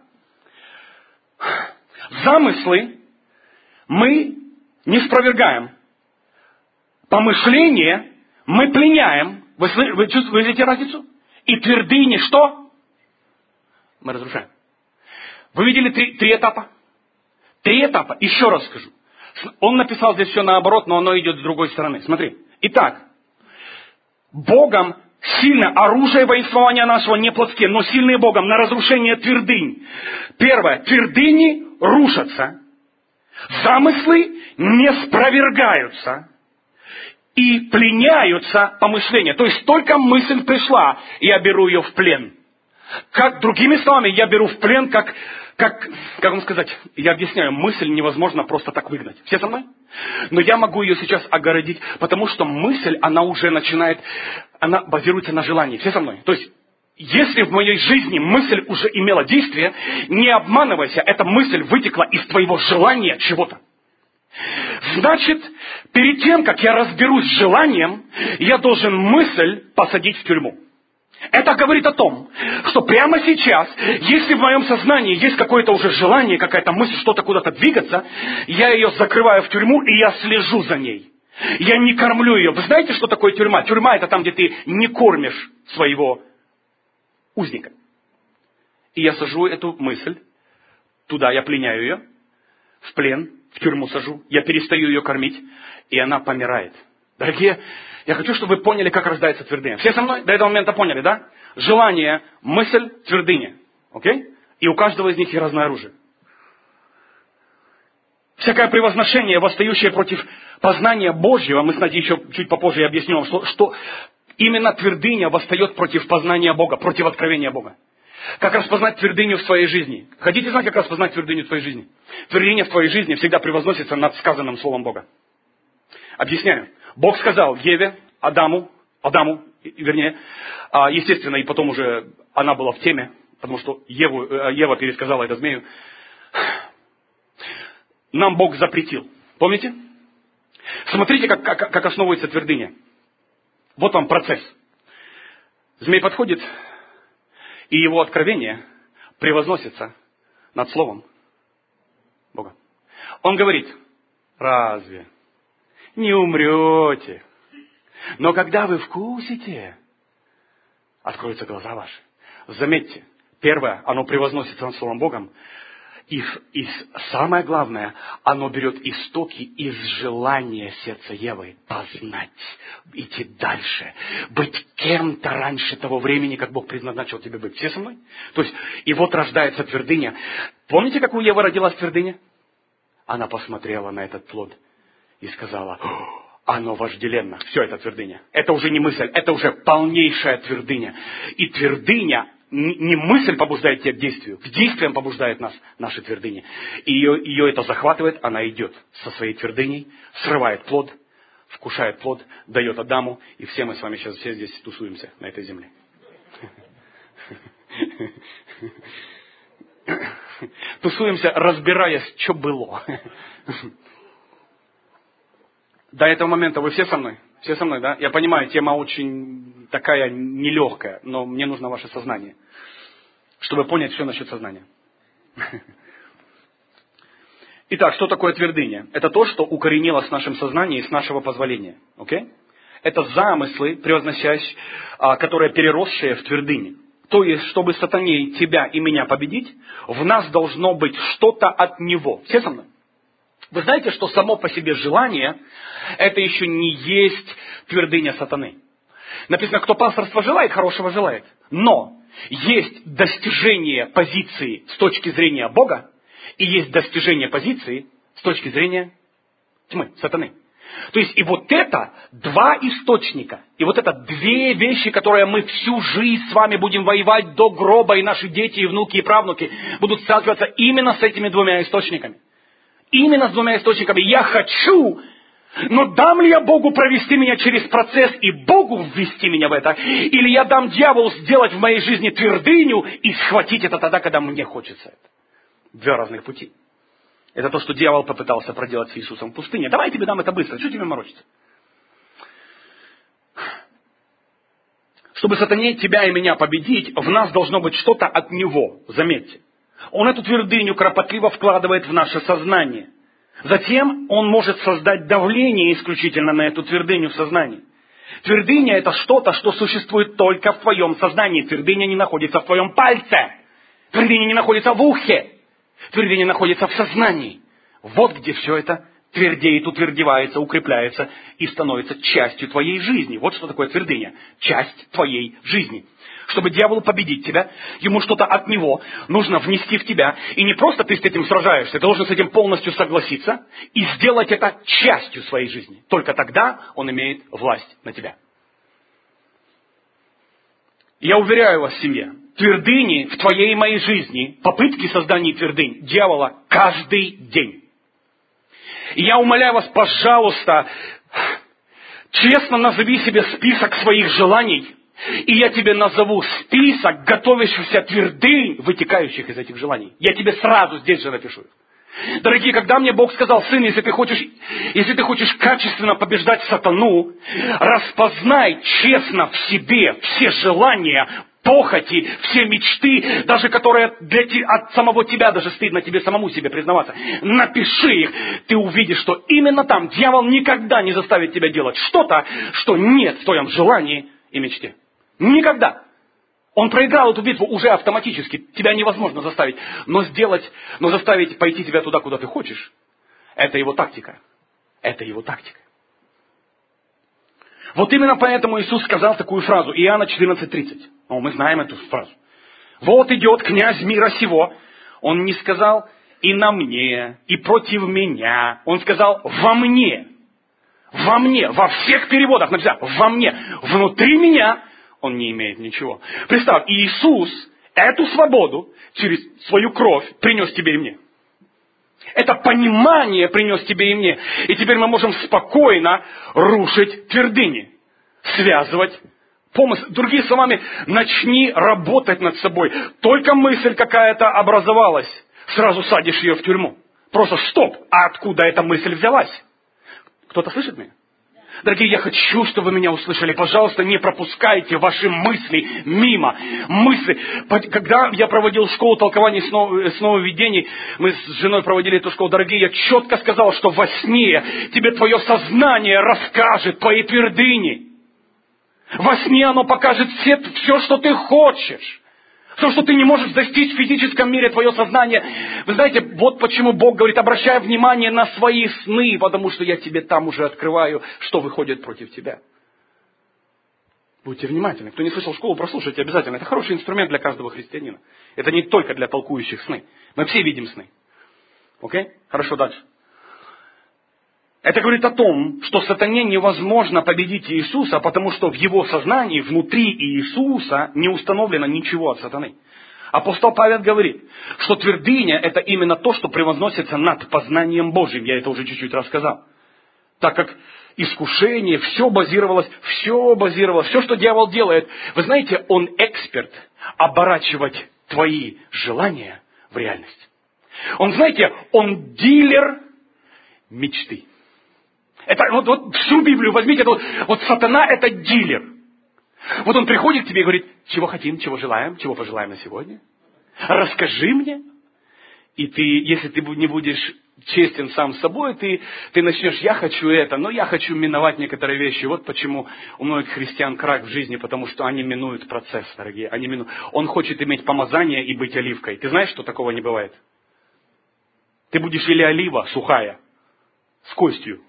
замыслы мы не спровергаем. Помышление мы пленяем. Вы видите разницу? И твердыни что? Мы разрушаем. Вы видели три этапа? 3 этапа. Еще раз скажу. Он написал здесь все наоборот, но оно идет с другой стороны. Смотри. Итак, Богом сильно оружие воинствования нашего не плотские, но сильные Богом на разрушение твердынь. Первое. Твердыни рушатся. Замыслы не спровергаются. И пленяются помышления. То есть только мысль пришла, я беру ее в плен. Как, другими словами, я беру в плен, как вам сказать, я объясняю, мысль невозможно просто так выгнать. Все со мной? Но я могу ее сейчас огородить, потому что мысль, она уже начинает, она базируется на желании. Все со мной? То есть, если в моей жизни мысль уже имела действие, не обманывайся, эта мысль вытекла из твоего желания чего-то. Значит, перед тем, как я разберусь с желанием, я должен мысль посадить в тюрьму. Это говорит о том, что прямо сейчас, если в моем сознании есть какое-то уже желание, какая-то мысль, что-то куда-то двигаться, я ее закрываю в тюрьму, и я слежу за ней. Я не кормлю ее. Вы знаете, что такое тюрьма? Тюрьма — это там, где ты не кормишь своего узника. И я сажу эту мысль туда, я пленяю ее, в плен, в тюрьму сажу, я перестаю ее кормить, и она помирает. Дорогие, я хочу, чтобы вы поняли, как рождается твердыня. Все со мной до этого момента поняли, да? Желание, мысль, твердыня. Окей? И у каждого из них есть разное оружие. Всякое превозношение, восстающее против познания Божьего, мы с Надей еще чуть попозже объясню вам, что именно твердыня восстает против познания Бога, против откровения Бога. Как распознать твердыню в своей жизни? Хотите знать, как распознать твердыню в своей жизни? Твердыня в твоей жизни всегда превозносится над сказанным словом Бога. Объясняю. Бог сказал Еве, Адаму, естественно, и потом уже она была в теме, потому что Ева пересказала это змею. Нам Бог запретил. Помните? Смотрите, как основывается твердыня. Вот вам процесс. Змей подходит, и его откровение превозносится над словом Бога. Он говорит: разве не умрете? Но когда вы вкусите, откроются глаза ваши. Заметьте, первое, оно превозносится над словом Богом. И самое главное, оно берет истоки из желания сердца Евы познать, идти дальше, быть кем-то раньше того времени, как Бог предназначил тебе быть. Все со мной? То есть, и вот рождается твердыня. Помните, как у Евы родилась твердыня? Она посмотрела на этот плод и сказала: оно вожделенно. Все, это твердыня. Это уже не мысль, это уже полнейшая твердыня. И твердыня, не мысль побуждает тебя к действию, к действиям побуждает нас наши твердыни. И ее это захватывает, она идет со своей твердыней, срывает плод, вкушает плод, дает Адаму, и все мы с вами сейчас все здесь тусуемся на этой земле. Тусуемся, разбираясь, что было. До этого момента вы все со мной? Все со мной, да? Я понимаю, тема очень такая нелегкая, но мне нужно ваше сознание, чтобы понять все насчет сознания. Итак, что такое твердыня? Это то, что укоренилось в нашем сознании с нашего позволения. Okay? Это замыслы, превозносящие, которые переросшие в твердыни. То есть, чтобы сатане тебя и меня победить, в нас должно быть что-то от него. Все со мной? Вы знаете, что само по себе желание, это еще не есть твердыня сатаны. Написано, кто пасторство желает, хорошего желает. Но есть достижение позиции с точки зрения Бога, и есть достижение позиции с точки зрения тьмы, сатаны. То есть, и вот это два источника, и вот это две вещи, которые мы всю жизнь с вами будем воевать до гроба, и наши дети, и внуки, и правнуки будут сталкиваться именно с этими двумя источниками. Именно с двумя источниками. Я хочу, но дам ли я Богу провести меня через процесс и Богу ввести меня в это? Или я дам дьяволу сделать в моей жизни твердыню и схватить это тогда, когда мне хочется это? Два разных пути. Это то, что дьявол попытался проделать с Иисусом в пустыне. Давай я тебе дам это быстро. Что тебе морочиться? Чтобы сатане тебя и меня победить, в нас должно быть что-то от него. Заметьте. Он эту твердыню кропотливо вкладывает в наше сознание. Затем он может создать давление исключительно на эту твердыню в сознании. Твердыня — это что-то, что существует только в твоем сознании. Твердыня не находится в твоем пальце. Твердыня не находится в ухе. Твердыня находится в сознании. Вот где все это твердеет, утвердевается, укрепляется и становится частью твоей жизни. Вот что такое твердыня. Часть твоей жизни. Чтобы дьяволу победить тебя, ему что-то от него нужно внести в тебя. И не просто ты с этим сражаешься, ты должен с этим полностью согласиться и сделать это частью своей жизни. Только тогда он имеет власть на тебя. Я уверяю вас, семья, твердыни в твоей и моей жизни, попытки создания твердынь дьявола каждый день. И я умоляю вас, пожалуйста, честно назови себе список своих желаний, и я тебе назову список готовящихся твердынь, вытекающих из этих желаний. Я тебе сразу здесь же напишу. Дорогие, когда мне Бог сказал: сын, если ты хочешь качественно побеждать сатану, распознай честно в себе все желания, похоти, все мечты, даже которые от самого тебя даже стыдно тебе самому себе признаваться. Напиши их, ты увидишь, что именно там дьявол никогда не заставит тебя делать что-то, что нет в твоем желании и мечте. Никогда. Он проиграл эту битву уже автоматически. Тебя невозможно заставить. Но заставить пойти тебя туда, куда ты хочешь, это его тактика. Это его тактика. Вот именно поэтому Иисус сказал такую фразу. Иоанна 14:30. Мы знаем эту фразу. Вот идет князь мира сего. Он не сказал и на мне, и против меня. Он сказал во мне. Во мне. Во всех переводах написано во мне. Внутри меня он не имеет ничего. Представь, Иисус эту свободу через свою кровь принес тебе и мне. Это понимание принес тебе и мне. И теперь мы можем спокойно рушить твердыни, связывать помысл. Другими словами, начни работать над собой. Только мысль какая-то образовалась, сразу садишь ее в тюрьму. Просто стоп, а откуда эта мысль взялась? Кто-то слышит меня? Дорогие, я хочу, чтобы вы меня услышали. Пожалуйста, не пропускайте ваши мысли мимо. Мысли. Когда я проводил школу толкований сновидений, мы с женой проводили эту школу, дорогие, я четко сказал, что во сне тебе твое сознание расскажет твои твердыни. Во сне оно покажет все, что ты хочешь. Все, что ты не можешь достичь в физическом мире, твое сознание. Вы знаете, вот почему Бог говорит: обращай внимание на свои сны, потому что я тебе там уже открываю, что выходит против тебя. Будьте внимательны. Кто не слышал школу, прослушайте обязательно. Это хороший инструмент для каждого христианина. Это не только для толкующих сны. Мы все видим сны. Окей? Хорошо, дальше. Это говорит о том, что сатане невозможно победить Иисуса, потому что в его сознании, внутри Иисуса, не установлено ничего от сатаны. Апостол Павел говорит, что твердыня – это именно то, что превозносится над познанием Божьим. Я это уже чуть-чуть рассказал. Так как искушение, все базировалось, все, что дьявол делает. Вы знаете, он эксперт оборачивать твои желания в реальность. Он, знаете, он дилер мечты. Это вот всю Библию возьмите, вот сатана это дилер. Вот он приходит к тебе и говорит: чего хотим, чего желаем, чего пожелаем на сегодня? Расскажи мне. И ты, если ты не будешь честен сам с собой, ты начнешь: я хочу это, но я хочу миновать некоторые вещи. Вот почему у многих христиан крах в жизни, потому что они минуют процесс, дорогие. Он хочет иметь помазание и быть оливкой. Ты знаешь, что такого не бывает? Ты будешь или олива сухая, с костью.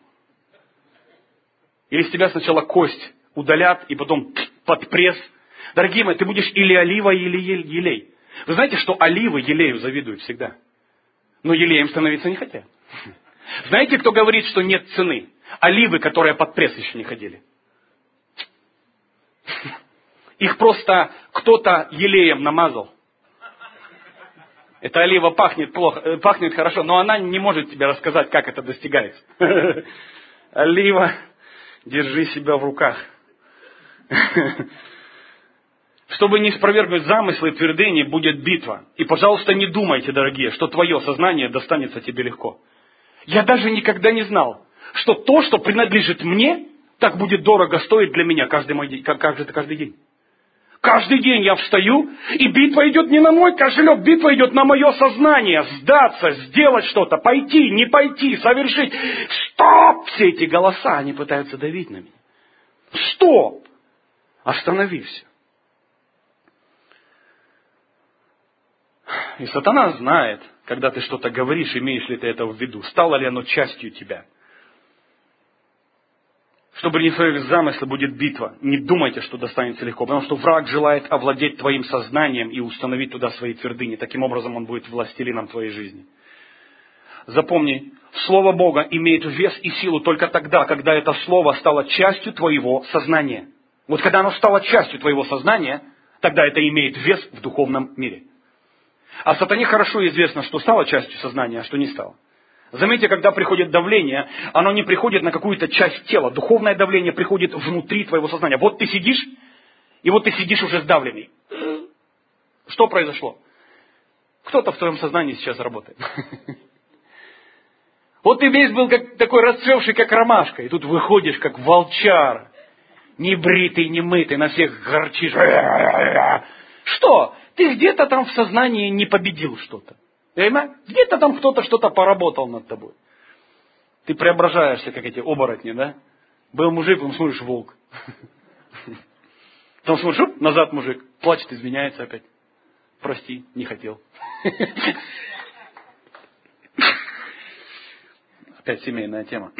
Или с тебя сначала кость удалят, и потом под пресс. Дорогие мои, ты будешь или олива, или елей. Вы знаете, что оливы елею завидуют всегда? Но елеем становиться не хотят. Знаете, кто говорит, что нет цены? Оливы, которые под пресс еще не ходили. Их просто кто-то елеем намазал. Эта олива пахнет плохо, пахнет хорошо, но она не может тебе рассказать, как это достигается. Олива, держи себя в руках. Чтобы не спровергнуть замыслы твердыни, будет битва. И, пожалуйста, не думайте, дорогие, что твое сознание достанется тебе легко. Я даже никогда не знал, что то, что принадлежит мне, так будет дорого стоить для меня каждый день. Каждый день я встаю, и битва идет не на мой кошелек, битва идет на мое сознание. Сдаться, сделать что-то, пойти, не пойти, совершить. Стоп! Все эти голоса, они пытаются давить на меня. Стоп! Остановись. И сатана знает, когда ты что-то говоришь, имеешь ли ты это в виду, стало ли оно частью тебя. Чтобы не своих замыслов будет битва. Не думайте, что достанется легко, потому что враг желает овладеть твоим сознанием и установить туда свои твердыни. Таким образом он будет властелином твоей жизни. Запомни, Слово Бога имеет вес и силу только тогда, когда это Слово стало частью твоего сознания. Вот когда оно стало частью твоего сознания, тогда это имеет вес в духовном мире. А сатане хорошо известно, что стало частью сознания, а что не стало. Заметьте, когда приходит давление, оно не приходит на какую-то часть тела. Духовное давление приходит внутри твоего сознания. Вот ты сидишь, и вот ты сидишь уже сдавленный. Что произошло? Кто-то в твоем сознании сейчас работает. Вот ты весь был как, такой расцвевший, как ромашка, и тут выходишь, как волчар, не бритый, не мытый, на всех горчишь. Что? Ты где-то там в сознании не победил что-то. Понимаешь? Где-то там кто-то что-то поработал над тобой. Ты преображаешься, как эти оборотни, да? Был мужик, потом смотришь, волк. Потом смотришь, назад мужик, плачет, извиняется опять. Прости, не хотел. Опять семейная тема.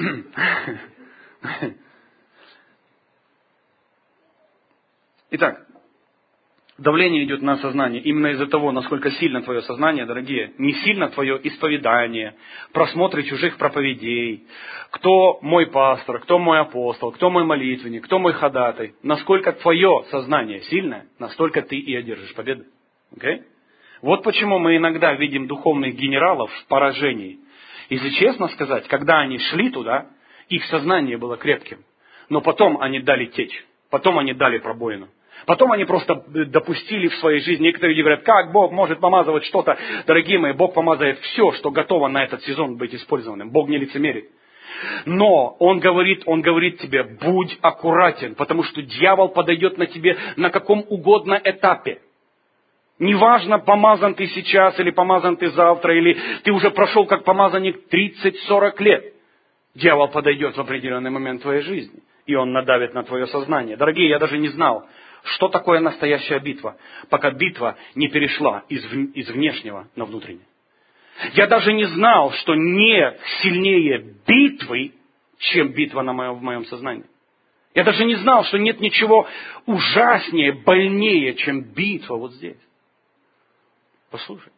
Итак, давление идет на сознание именно из-за того, насколько сильно твое сознание, дорогие, не сильно твое исповедание, просмотры чужих проповедей, кто мой пастор, кто мой апостол, кто мой молитвенник, кто мой ходатай. Насколько твое сознание сильное, настолько ты и одержишь победу. Okay? Вот почему мы иногда видим духовных генералов в поражении. Если честно сказать, когда они шли туда, их сознание было крепким. Но потом они дали течь. Потом они дали пробоину. Потом они просто допустили в своей жизни. Некоторые люди говорят, как Бог может помазывать что-то. Дорогие мои, Бог помазывает все, что готово на этот сезон быть использованным. Бог не лицемерит. Но Он говорит тебе, будь аккуратен, потому что дьявол подойдет на тебе на каком угодно этапе. Неважно, помазан ты сейчас, или помазан ты завтра, или ты уже прошел как помазанник 30-40 лет. Дьявол подойдет в определенный момент твоей жизни, и он надавит на твое сознание. Дорогие, я даже не знал, что такое настоящая битва, пока битва не перешла из внешнего на внутреннее. Я даже не знал, что не сильнее битвы, чем битва в моем сознании. Я даже не знал, что нет ничего ужаснее, больнее, чем битва вот здесь. Послушай.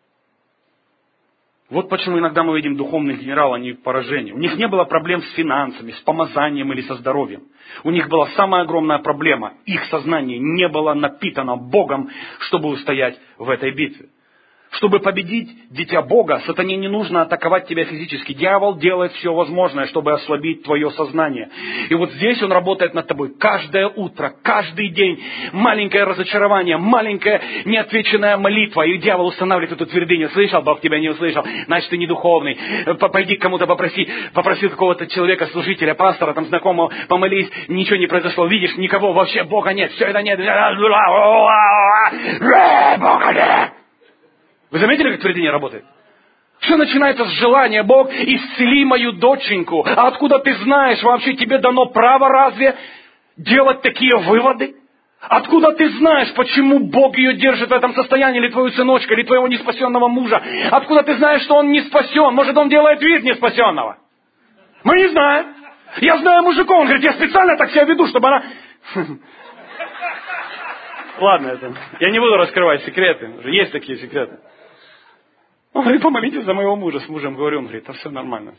Вот почему иногда мы видим духовных генералов, они в поражении. У них не было проблем с финансами, с помазанием или со здоровьем. У них была самая огромная проблема. Их сознание не было напитано Богом, чтобы устоять в этой битве. Чтобы победить дитя Бога, сатане не нужно атаковать тебя физически. Дьявол делает все возможное, чтобы ослабить твое сознание. И вот здесь он работает над тобой каждое утро, каждый день. Маленькое разочарование, маленькая неотвеченная молитва. И дьявол устанавливает эту твердыню. Слышал, Бог тебя не услышал, значит ты не духовный. Пойди к кому-то попроси какого-то человека, служителя, пастора, там знакомого, помолись, ничего не произошло. Видишь, никого, вообще Бога нет, все это нет. Бога нет. Вы заметили, как твердыня работает? Все начинается с желания. Бог, исцели мою доченьку. А откуда ты знаешь, вообще тебе дано право разве делать такие выводы? Откуда ты знаешь, почему Бог ее держит в этом состоянии, или твою сыночка, или твоего неспасенного мужа? Откуда ты знаешь, что он не спасен? Может, он делает вид неспасенного? Мы не знаем. Я знаю мужиков, он говорит, я специально так себя веду, чтобы она... Ладно, я не буду раскрывать секреты. Есть такие секреты. Он говорит, помолитесь за моего мужа. С мужем говорю, он говорит, все нормально.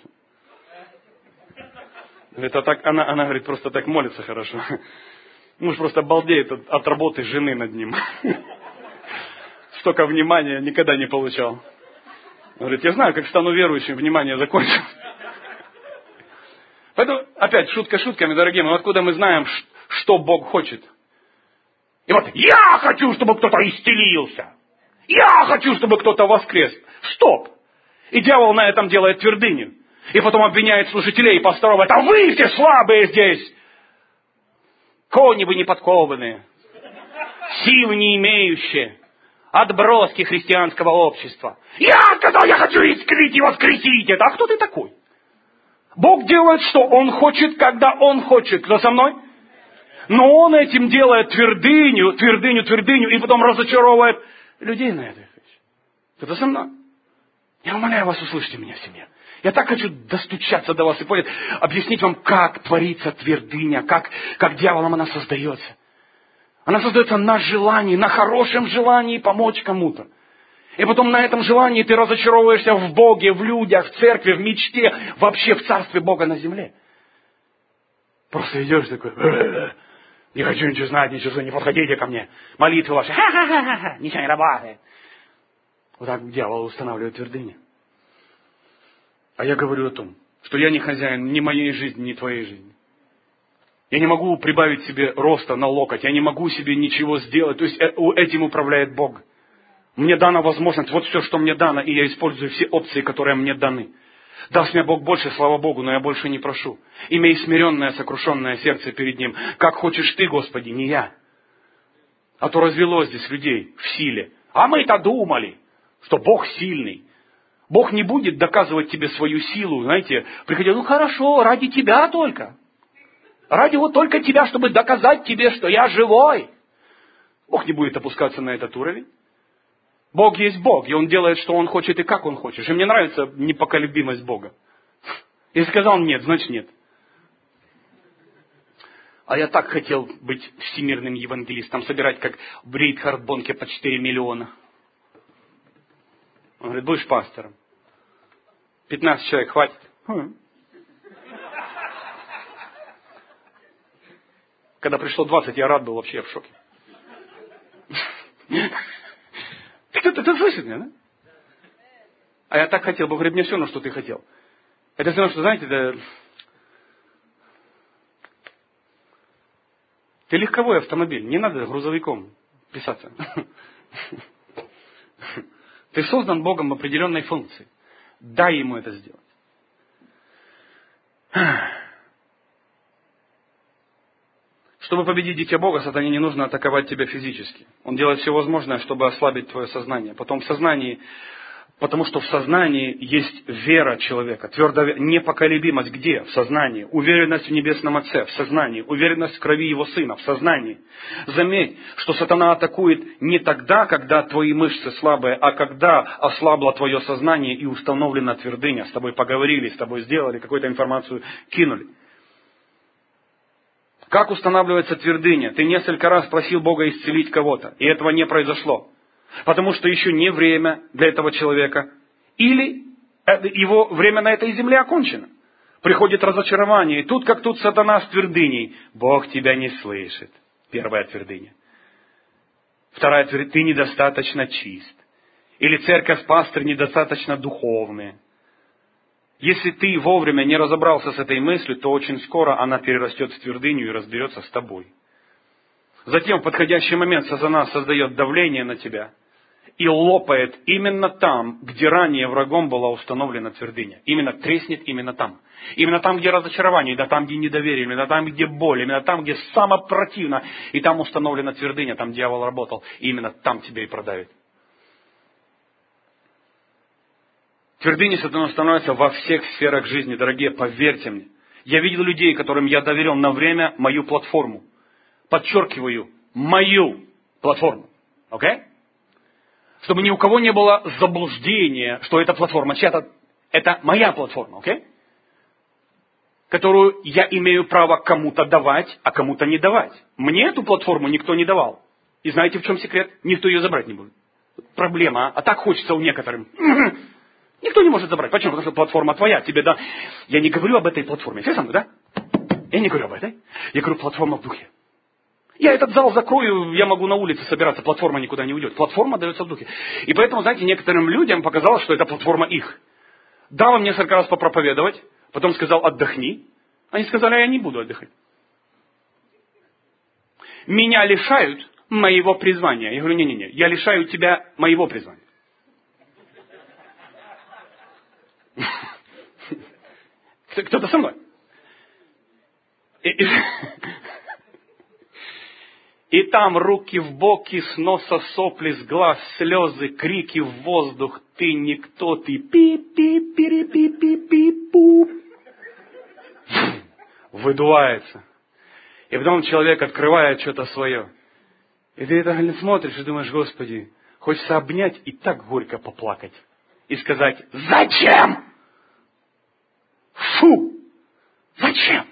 Говорит, она говорит, просто так молится хорошо. Муж просто балдеет от работы жены над ним. Столько внимания никогда не получал. Говорит, я знаю, как стану верующим, внимание закончил. Поэтому, опять, шутка шутками, дорогие мои, откуда мы знаем, что Бог хочет? И вот, я хочу, чтобы кто-то исцелился. Я хочу, чтобы кто-то воскрес. Стоп! И дьявол на этом делает твердыню. И потом обвиняет служителей и пасторов. Это вы все слабые здесь. Кони вы не подкованные. Силы не имеющие. Отброски христианского общества. Я сказал, я хочу искрить и воскресить это. А кто ты такой? Бог делает что? Он хочет, когда Он хочет. Кто со мной? Но Он этим делает твердыню, и потом разочаровывает людей на этой вещи. Кто со мной? Я умоляю вас, услышьте меня в семье. Я так хочу достучаться до вас и объяснить вам, как творится твердыня, как дьяволом она создается. Она создается на желании, на хорошем желании помочь кому-то. И потом на этом желании ты разочаровываешься в Боге, в людях, в церкви, в мечте, вообще в царстве Бога на земле. Просто идешь такой, не хочу ничего знать, ничего, не подходите ко мне. Молитвы ваши, ха-ха-ха-ха, ничего не работает. Вот так дьявол устанавливает твердыню. А я говорю о том, что я не хозяин ни моей жизни, ни твоей жизни. Я не могу прибавить себе роста на локоть, я не могу себе ничего сделать. То есть этим управляет Бог. Мне дана возможность, вот все, что мне дано, и я использую все опции, которые мне даны. Даст мне Бог больше, слава Богу, но я больше не прошу. Имей смиренное, сокрушенное сердце перед Ним. Как хочешь Ты, Господи, не я. А то развелось здесь людей в силе. А мы-то думали, что Бог сильный. Бог не будет доказывать тебе свою силу, знаете, приходя, ну хорошо, ради тебя только. Ради вот только тебя, чтобы доказать тебе, что я живой. Бог не будет опускаться на этот уровень. Бог есть Бог, и Он делает, что Он хочет и как Он хочет. И мне нравится непоколебимость Бога. Если сказал нет, значит нет. А я так хотел быть всемирным евангелистом, собирать как в Рейхард Бонке по 4 миллиона. Он говорит, будешь пастором. 15 человек хватит. Когда пришло 20, я рад был, вообще в шоке. Ты слышишь меня, да? А я так хотел, Бог говорит, мне все равно, что ты хотел. Это все равно, что, знаете, это... Ты легковой автомобиль, не надо грузовиком писаться. Ты создан Богом в определенной функции. Дай Ему это сделать. Чтобы победить дитя Бога, сатане не нужно атаковать тебя физически. Он делает все возможное, чтобы ослабить твое сознание. Потом в сознании, потому что в сознании есть вера человека, твердая непоколебимость где? В сознании. Уверенность в Небесном Отце, в сознании. Уверенность в крови Его Сына, в сознании. Заметь, что сатана атакует не тогда, когда твои мышцы слабые, а когда ослабло твое сознание и установлена твердыня. С тобой поговорили, с тобой сделали, какую-то информацию кинули. Как устанавливается твердыня? Ты несколько раз просил Бога исцелить кого-то, и этого не произошло. Потому что еще не время для этого человека. Или его время на этой земле окончено. Приходит разочарование. И тут, как тут сатана с твердыней. Бог тебя не слышит. Первая твердыня. Вторая твердыня. Ты недостаточно чист. Или церковь, пастырь недостаточно духовные. Если ты вовремя не разобрался с этой мыслью, то очень скоро она перерастет в твердыню и разберется с тобой. Затем в подходящий момент сатана создает давление на тебя и лопает именно там, где ранее врагом была установлена твердыня. Именно треснет именно там. Именно там, где разочарование, именно там, где недоверие, именно там, где боль, именно там, где самое противно. И там установлена твердыня, там дьявол работал. И именно там тебя и продавит. Твердыня сатана становится во всех сферах жизни, дорогие, поверьте мне. Я видел людей, которым я доверил на время мою платформу. Подчеркиваю, мою платформу. Окей? Чтобы ни у кого не было заблуждения, что эта платформа чья-то, это моя платформа, окей? Которую я имею право кому-то давать, а кому-то не давать. Мне эту платформу никто не давал. И знаете, в чем секрет? Никто ее забрать не будет. Проблема, а так хочется у некоторым. Никто не может забрать. Почему? Потому что платформа твоя. Тебе, да. Я не говорю об этой платформе. Все со мной, да? Я не говорю об этой. Я говорю, платформа в духе. Я этот зал закрою, я могу на улице собираться, платформа никуда не уйдет. Платформа дается в духе. И поэтому, знаете, некоторым людям показалось, что это платформа их. Дал им несколько раз попроповедовать, потом сказал, отдохни. Они сказали, а я не буду отдыхать. Меня лишают моего призвания. Я говорю, не-не-не, я лишаю тебя моего призвания. Кто-то со мной? И там руки в боки, с носа сопли, с глаз слезы, крики в воздух. Ты никто, ты пи-пи-пи-пи-пи-пи-пу. Выдувается. И потом человек открывает что-то свое. И ты это смотришь и думаешь, Господи, хочется обнять и так горько поплакать. И сказать, зачем? Фу! Зачем?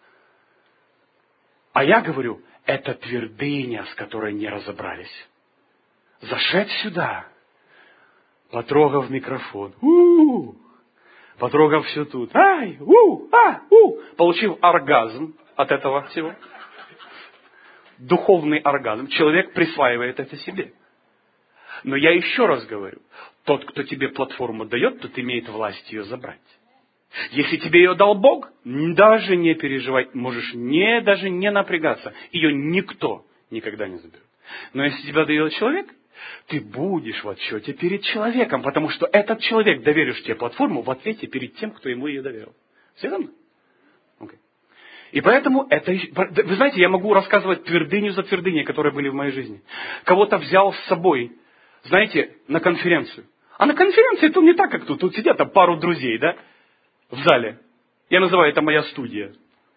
А я говорю, это твердыня, с которой не разобрались. Зашед сюда, потрогав микрофон, потрогав все тут, получив оргазм от этого всего. Духовный оргазм. Человек присваивает это себе. Но я еще раз говорю, тот, кто тебе платформу дает, тот имеет власть ее забрать. Если тебе ее дал Бог, даже не переживай, можешь даже не напрягаться. Ее никто никогда не заберет. Но если тебя дает человек, Ты будешь в отчете перед человеком, потому что этот человек доверишь тебе платформу в ответе перед тем, кто ему ее доверил. Все равно? Okay. И поэтому вы знаете, я могу рассказывать твердыню за твердыней, которые были в моей жизни. Кого-то взял с собой, знаете, на конференцию. А на конференции это не так, как тут. Тут сидят там пару друзей, да, в зале. Я называю это моя студия.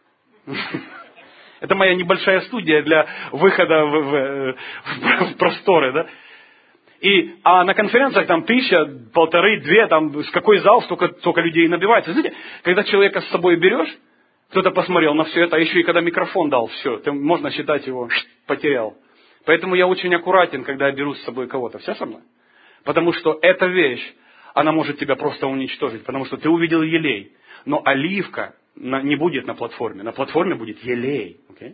Это моя небольшая студия для выхода в просторы, да. А на конференциях там 1000, 1500, там с какой зал, столько людей набивается. Знаете, когда человека с собой берешь, кто-то посмотрел на все это, а еще и когда микрофон дал, все, можно считать его потерял. Поэтому я очень аккуратен, когда я беру с собой кого-то. Все со мной? Потому что эта вещь, она может тебя просто уничтожить, потому что ты увидел елей, но оливка не будет на платформе будет елей. Okay?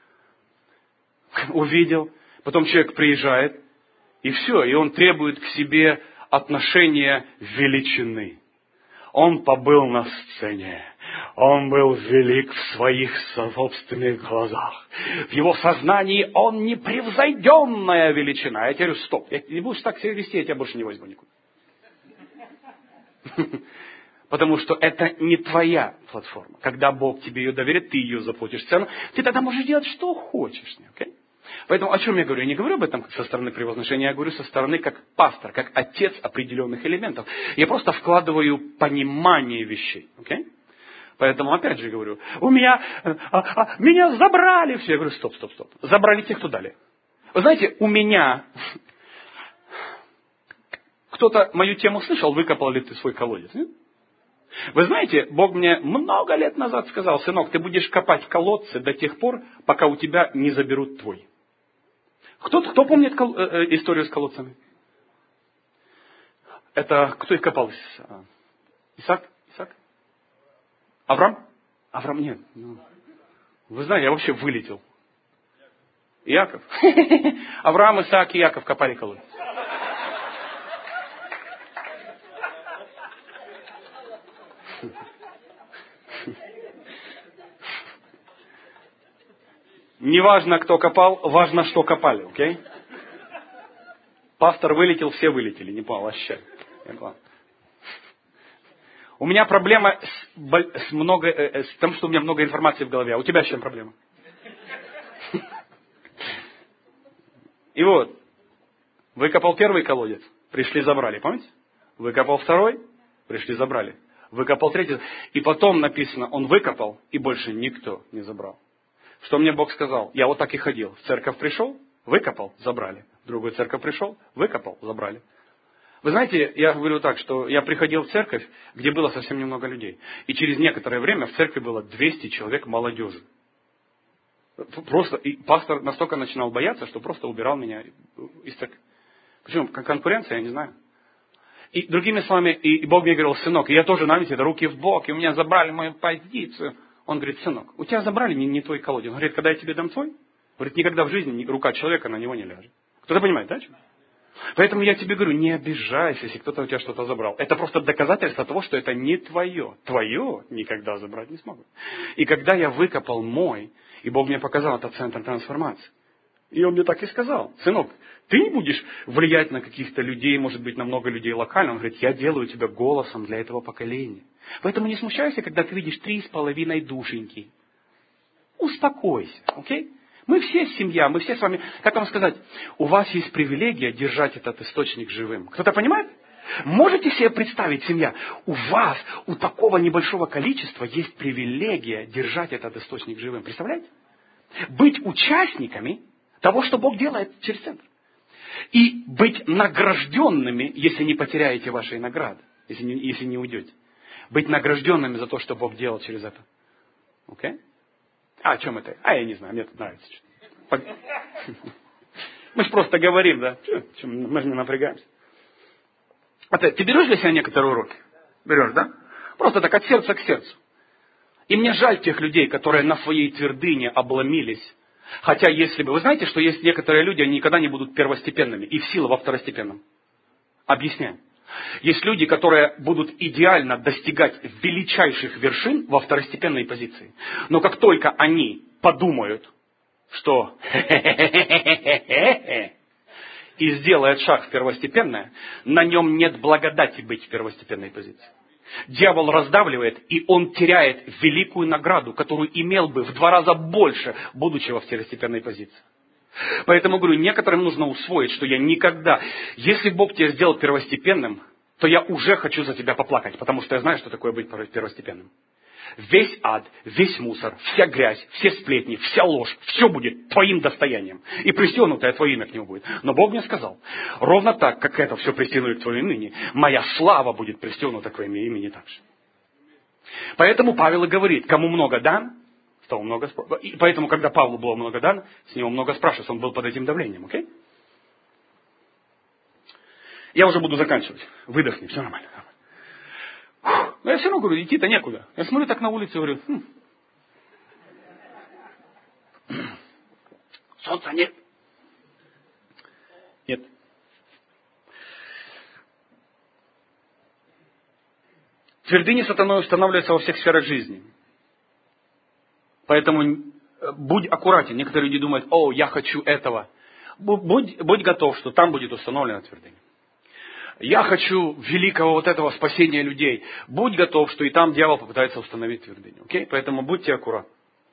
Увидел, потом человек приезжает, и все, и он требует к себе отношения величины. Он побыл на сцене, он был велик в своих собственных глазах. В его сознании он непревзойденная величина. Я тебе говорю, стоп, не будешь так себя вести, я тебя больше не возьму никуда. Потому что это не твоя платформа. Когда Бог тебе ее доверит, ты ее заплатишь цену, ты тогда можешь делать, что хочешь. Okay? Поэтому о чем я говорю? Я не говорю об этом со стороны превозношения, я говорю со стороны как пастор, как отец определенных элементов. Я просто вкладываю понимание вещей. Okay? Поэтому опять же говорю, меня забрали все. Я говорю, стоп. Забрали тех, кто дали. Вы знаете, у меня... Кто-то мою тему слышал, выкопал ли ты свой колодец? Нет? Вы знаете, Бог мне много лет назад сказал, сынок, ты будешь копать колодцы до тех пор, пока у тебя не заберут твой. Кто помнит историю с колодцами? Это кто их копал? Исаак? Авраам? Авраам нет. Вы знаете, я вообще вылетел. Иаков? Авраам, Исаак и Иаков копали колодец. Не важно, кто копал, важно, что копали, окей? Пастор вылетел, все вылетели, не понял, вообще. У меня проблема с тем, что у меня много информации в голове. А у тебя с чем проблема? И вот, выкопал первый колодец, пришли, забрали, помните? Выкопал второй, пришли, забрали. Выкопал третий. И потом написано, он выкопал, и больше никто не забрал. Что мне Бог сказал? Я вот так и ходил. В церковь пришел, выкопал, забрали. В другую церковь пришел, выкопал, забрали. Вы знаете, я говорю так, что я приходил в церковь, где было совсем немного людей. И через некоторое время в церкви было 200 человек молодежи. Просто, и пастор настолько начинал бояться, что просто убирал меня из церкви. Почему? Конкуренция, я не знаю. И другими словами, и Бог мне говорил, сынок, и я тоже, знаете, это руки в бок, и у меня забрали мою позицию. Он говорит, сынок, у тебя забрали не твой колодец. Он говорит, когда я тебе дам твой, говорит, никогда в жизни рука человека на него не ляжет. Кто-то понимает, да? Поэтому я тебе говорю, не обижайся, если кто-то у тебя что-то забрал. Это просто доказательство того, что это не твое. Твое никогда забрать не смогут. И когда я выкопал мой, и Бог мне показал, это центр трансформации. И он мне так и сказал, сынок, ты не будешь влиять на каких-то людей, может быть, на много людей локально. Он говорит, я делаю тебя голосом для этого поколения. Поэтому не смущайся, когда ты видишь 3,5 душеньки. Успокойся, окей? Мы все семья, мы все с вами, как вам сказать, у вас есть привилегия держать этот источник живым. Кто-то понимает? Можете себе представить, семья, у вас, у такого небольшого количества есть привилегия держать этот источник живым. Представляете? Быть участниками того, что Бог делает через центр. И быть награжденными, если не потеряете вашей награды, если не уйдете. Быть награжденными за то, что Бог делал через это. Окей? А о чем это? Я не знаю, мне это нравится. Мы же просто говорим, да? Мы же не напрягаемся. Ты берешь для себя некоторые уроки? Берешь, да? Просто так от сердца к сердцу. И мне жаль тех людей, которые на своей твердыне обломились. Хотя если бы... Вы знаете, что есть некоторые люди, они никогда не будут первостепенными. И в силу во второстепенном. Объясняю. Есть люди, которые будут идеально достигать величайших вершин во второстепенной позиции. Но как только они подумают, что и сделает шаг в первостепенное, на нем нет благодати быть в первостепенной позиции. Дьявол раздавливает, и он теряет великую награду, которую имел бы в 2 раза больше, будучи во второстепенной позиции. Поэтому, говорю, некоторым нужно усвоить, что я никогда, если Бог тебя сделал первостепенным, то я уже хочу за тебя поплакать, потому что я знаю, что такое быть первостепенным. Весь ад, весь мусор, вся грязь, все сплетни, вся ложь, все будет твоим достоянием. И пристегнутое твое имя к нему будет. Но Бог мне сказал, ровно так, как это все пристегнули к твоему имени, моя слава будет пристегнута к твоему имени также. Поэтому Павел и говорит, кому много дан, с того много спрашивают. И поэтому, когда Павлу было много дано, с него много спрашивают, он был под этим давлением, окей? Я уже буду заканчивать. Выдохни, все нормально. Но я все равно говорю, идти-то некуда. Я смотрю так на улице и говорю, солнца нет. Нет. Твердыни сатаной устанавливаются во всех сферах жизни. Поэтому будь аккуратен. Некоторые люди думают, я хочу этого. Будь готов, что там будет установлена твердыня. Я хочу великого вот этого спасения людей. Будь готов, что и там дьявол попытается установить твердыню. Окей? Поэтому будьте аккуратны.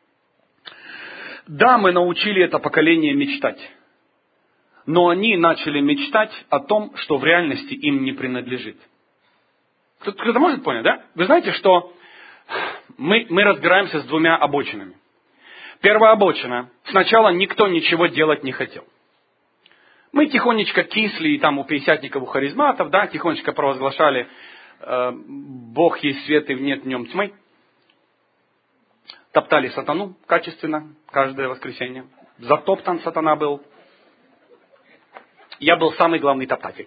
Да, мы научили это поколение мечтать. Но они начали мечтать о том, что в реальности им не принадлежит. Кто-то может понять, да? Вы знаете, что мы разбираемся с 2 обочинами. Первая обочина. Сначала никто ничего делать не хотел. Мы тихонечко кисли, и там у пятидесятников, у харизматов, да, тихонечко провозглашали, Бог есть свет, и нет в нем тьмы. Топтали сатану качественно, каждое воскресенье. Затоптан сатана был. Я был самый главный топтатель.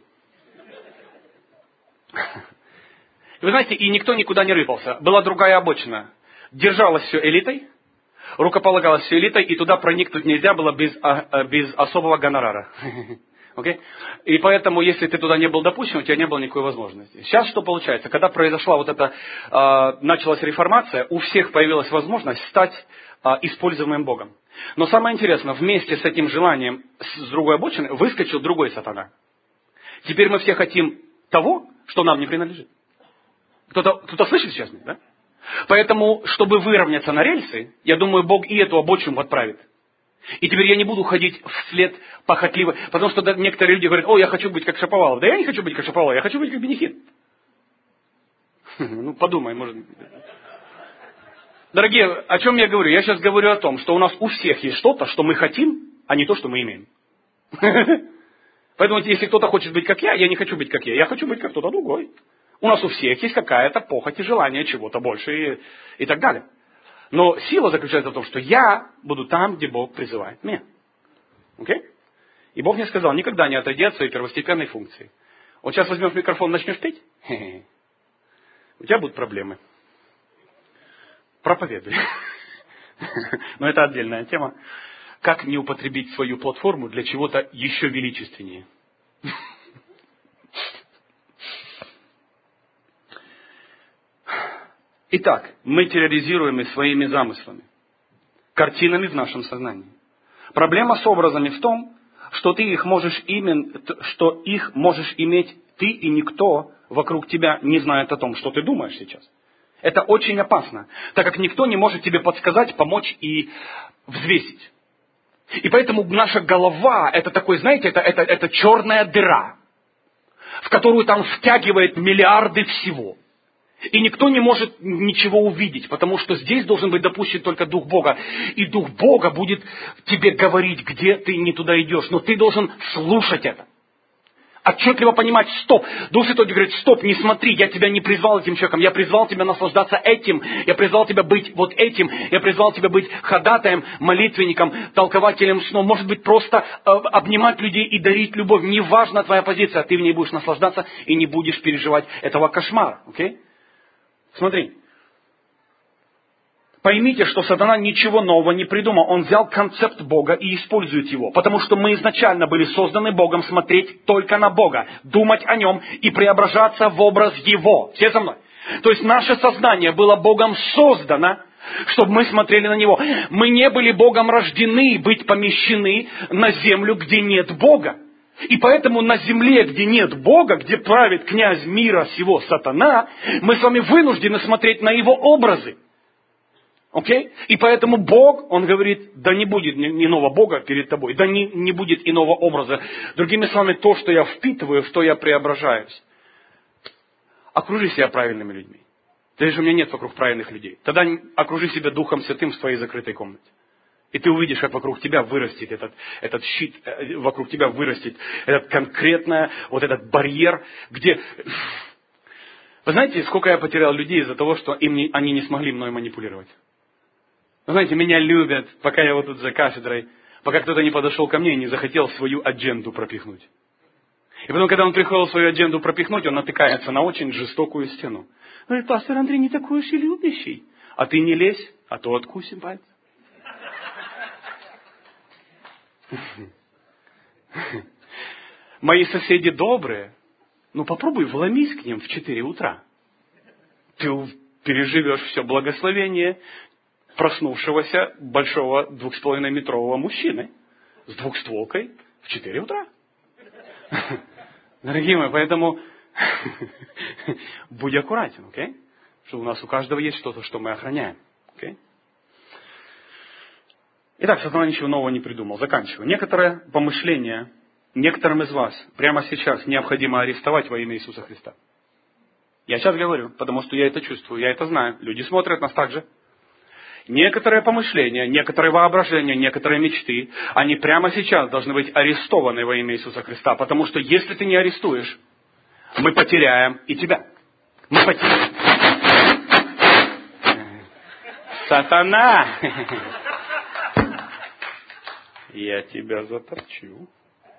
И вы знаете, и никто никуда не рыпался. Была другая обочина. Держалась все элитой, рукополагалось все элитой, и туда проникнуть нельзя было без особого гонорара. Okay? И поэтому, если ты туда не был допущен, у тебя не было никакой возможности. Сейчас что получается? Когда произошла вот эта, началась реформация, у всех появилась возможность стать используемым Богом. Но самое интересное, вместе с этим желанием, с другой обочины, выскочил другой сатана. Теперь мы все хотим того, что нам не принадлежит. Кто-то слышит сейчас меня, да? Поэтому, чтобы выровняться на рельсы, я думаю, Бог и эту обочину отправит. И теперь я не буду ходить вслед похотливо, потому что некоторые люди говорят, я хочу быть как Шаповалов. Да я не хочу быть как Шаповалов, я хочу быть как Бенихит. Ну, подумай, может. Дорогие, о чем я говорю? Я сейчас говорю о том, что у нас у всех есть что-то, что мы хотим, а не то, что мы имеем. Поэтому, если кто-то хочет быть как я не хочу быть как я хочу быть как кто-то другой. У нас у всех есть какая-то похоть и желание чего-то больше и так далее. Но сила заключается в том, что я буду там, где Бог призывает меня. Окей? И Бог мне сказал, никогда не отойди от своей первостепенной функции. Вот сейчас возьмешь микрофон, начнешь петь, у тебя будут проблемы. Проповедуй. Но это отдельная тема. Как не употребить свою платформу для чего-то еще величественнее. Итак, мы терроризируемы своими замыслами, картинами в нашем сознании. Проблема с образами в том, что их можешь иметь ты и никто вокруг тебя не знает о том, что ты думаешь сейчас. Это очень опасно, так как никто не может тебе подсказать, помочь и взвесить. И поэтому наша голова, это такой, знаете, это черная дыра, в которую там втягивает миллиарды всего. И никто не может ничего увидеть, потому что здесь должен быть допущен только Дух Бога. И Дух Бога будет тебе говорить, где ты не туда идешь. Но ты должен слушать это. Отчетливо понимать, стоп. Дух Святой говорит, стоп, не смотри, я тебя не призвал этим человеком. Я призвал тебя наслаждаться этим. Я призвал тебя быть вот этим. Я призвал тебя быть ходатаем, молитвенником, толкователем снов. Может быть, просто обнимать людей и дарить любовь. Неважна твоя позиция, ты в ней будешь наслаждаться и не будешь переживать этого кошмара. Окей? Смотри. Поймите, что сатана ничего нового не придумал. Он взял концепт Бога и использует его. Потому что мы изначально были созданы Богом смотреть только на Бога, думать о Нем и преображаться в образ Его. Все со мной? То есть наше сознание было Богом создано, чтобы мы смотрели на Него. Мы не были Богом рождены быть помещены на землю, где нет Бога. И поэтому на земле, где нет Бога, где правит князь мира сего сатана, мы с вами вынуждены смотреть на его образы. Окей? И поэтому Бог, Он говорит, да не будет иного Бога перед тобой, да не будет иного образа. Другими словами, то, что я впитываю, в то я преображаюсь. Окружи себя правильными людьми. Даже у меня нет вокруг правильных людей. Тогда окружи себя Духом Святым в твоей закрытой комнате. И ты увидишь, как вокруг тебя вырастет этот щит, вокруг тебя вырастет этот конкретный, вот этот барьер, где... Вы знаете, сколько я потерял людей из-за того, что они не смогли мной манипулировать? Вы знаете, меня любят, пока я вот тут за кафедрой, пока кто-то не подошел ко мне и не захотел свою адженду пропихнуть. И потом, когда он приходил свою адженду пропихнуть, он натыкается на очень жестокую стену. Говорит, пастор Андрей не такой уж и любящий. А ты не лезь, а то откусим пальцы. Мои соседи добрые. Ну попробуй вломись к ним в 4 утра. Ты переживешь все благословение проснувшегося большого 2,5-метрового мужчины с двухстволкой в 4 утра. Дорогие мои, поэтому будь аккуратен, окей? Что у нас у каждого есть что-то, что мы охраняем, окей? Итак, сатана ничего нового не придумал. Заканчиваю. Некоторые помышления, некоторым из вас прямо сейчас необходимо арестовать во имя Иисуса Христа. Я сейчас говорю, потому что я это чувствую, я это знаю. Люди смотрят нас так же. Некоторые помышления, некоторые воображения, некоторые мечты, они прямо сейчас должны быть арестованы во имя Иисуса Христа. Потому что если ты не арестуешь, мы потеряем и тебя. Мы потеряем. Сатана! Я тебя заторчу.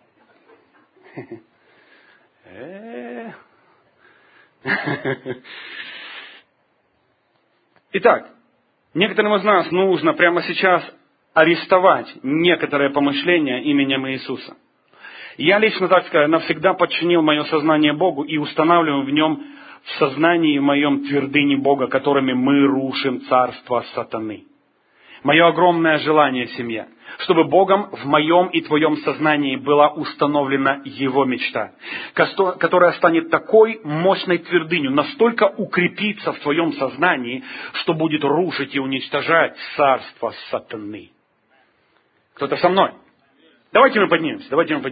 Итак, некоторым из нас нужно прямо сейчас арестовать некоторые помышления именем Иисуса. Я лично, так сказать, навсегда подчинил мое сознание Богу и устанавливаю в нем, в сознании моем твердыни Бога, которыми мы рушим царство сатаны. Мое огромное желание, семья, чтобы Богом в моем и твоем сознании была установлена Его мечта, которая станет такой мощной твердынью, настолько укрепится в твоем сознании, что будет рушить и уничтожать царство сатаны. Кто-то со мной? Давайте мы поднимемся.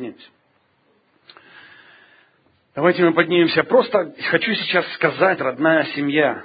Давайте мы поднимемся. Просто хочу сейчас сказать, родная семья.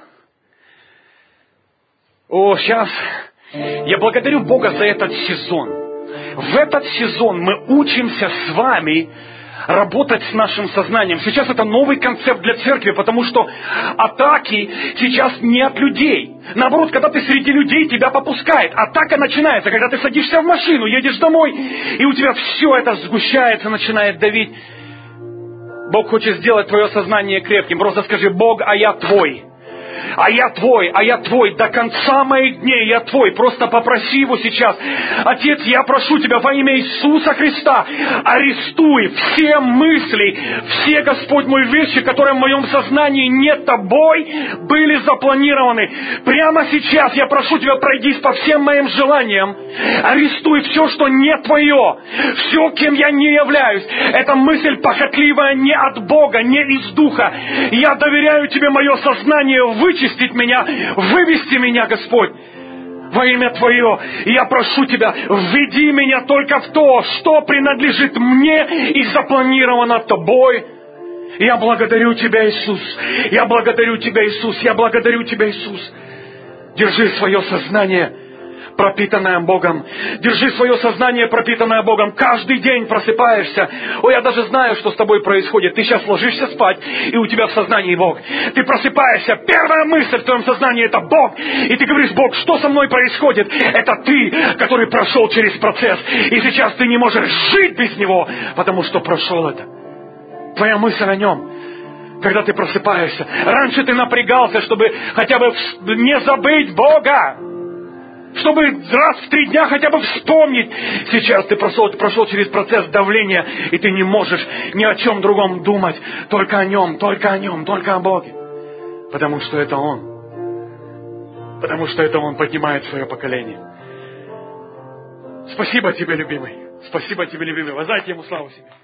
Сейчас я благодарю Бога за этот сезон. В этот сезон мы учимся с вами работать с нашим сознанием. Сейчас это новый концепт для церкви, потому что атаки сейчас не от людей. Наоборот, когда ты среди людей, тебя попускает. Атака начинается, когда ты садишься в машину, едешь домой, и у тебя все это сгущается, начинает давить. Бог хочет сделать твое сознание крепким. Просто скажи: Бог, а я твой. А я твой, до конца моих дней я твой. Просто попроси Его сейчас: Отец, я прошу Тебя во имя Иисуса Христа, арестуй все мысли, все, Господь мой, вещи, которые в моем сознании не Тобой были запланированы. Прямо сейчас я прошу Тебя, пройдись по всем моим желаниям, арестуй все, что не Твое, все, кем я не являюсь. Эта мысль похотливая не от Бога, не из Духа. Я доверяю Тебе мое сознание, вычистить меня, вывести меня, Господь, во имя Твое. И я прошу Тебя, введи меня только в то, что принадлежит мне и запланировано Тобой. Я благодарю Тебя, Иисус. Я благодарю Тебя, Иисус. Я благодарю Тебя, Иисус. Держи свое сознание, пропитанное Богом. Держи свое сознание, пропитанное Богом. Каждый день просыпаешься. Я даже знаю, что с тобой происходит. Ты сейчас ложишься спать, и у тебя в сознании Бог. Ты просыпаешься, первая мысль в твоем сознании — это Бог. И ты говоришь: Бог, что со мной происходит? Это ты, который прошел через процесс. И сейчас ты не можешь жить без Него, потому что прошел это. Твоя мысль о Нем. Когда ты просыпаешься. Раньше ты напрягался, чтобы хотя бы не забыть Бога. Чтобы раз в 3 дня хотя бы вспомнить. Сейчас ты прошел через процесс давления, и ты не можешь ни о чем другом думать. Только о Нем, только о Боге. Потому что это Он. Потому что это Он поднимает свое поколение. Спасибо Тебе, любимый. Спасибо Тебе, любимый. Воздайте Ему славу себе.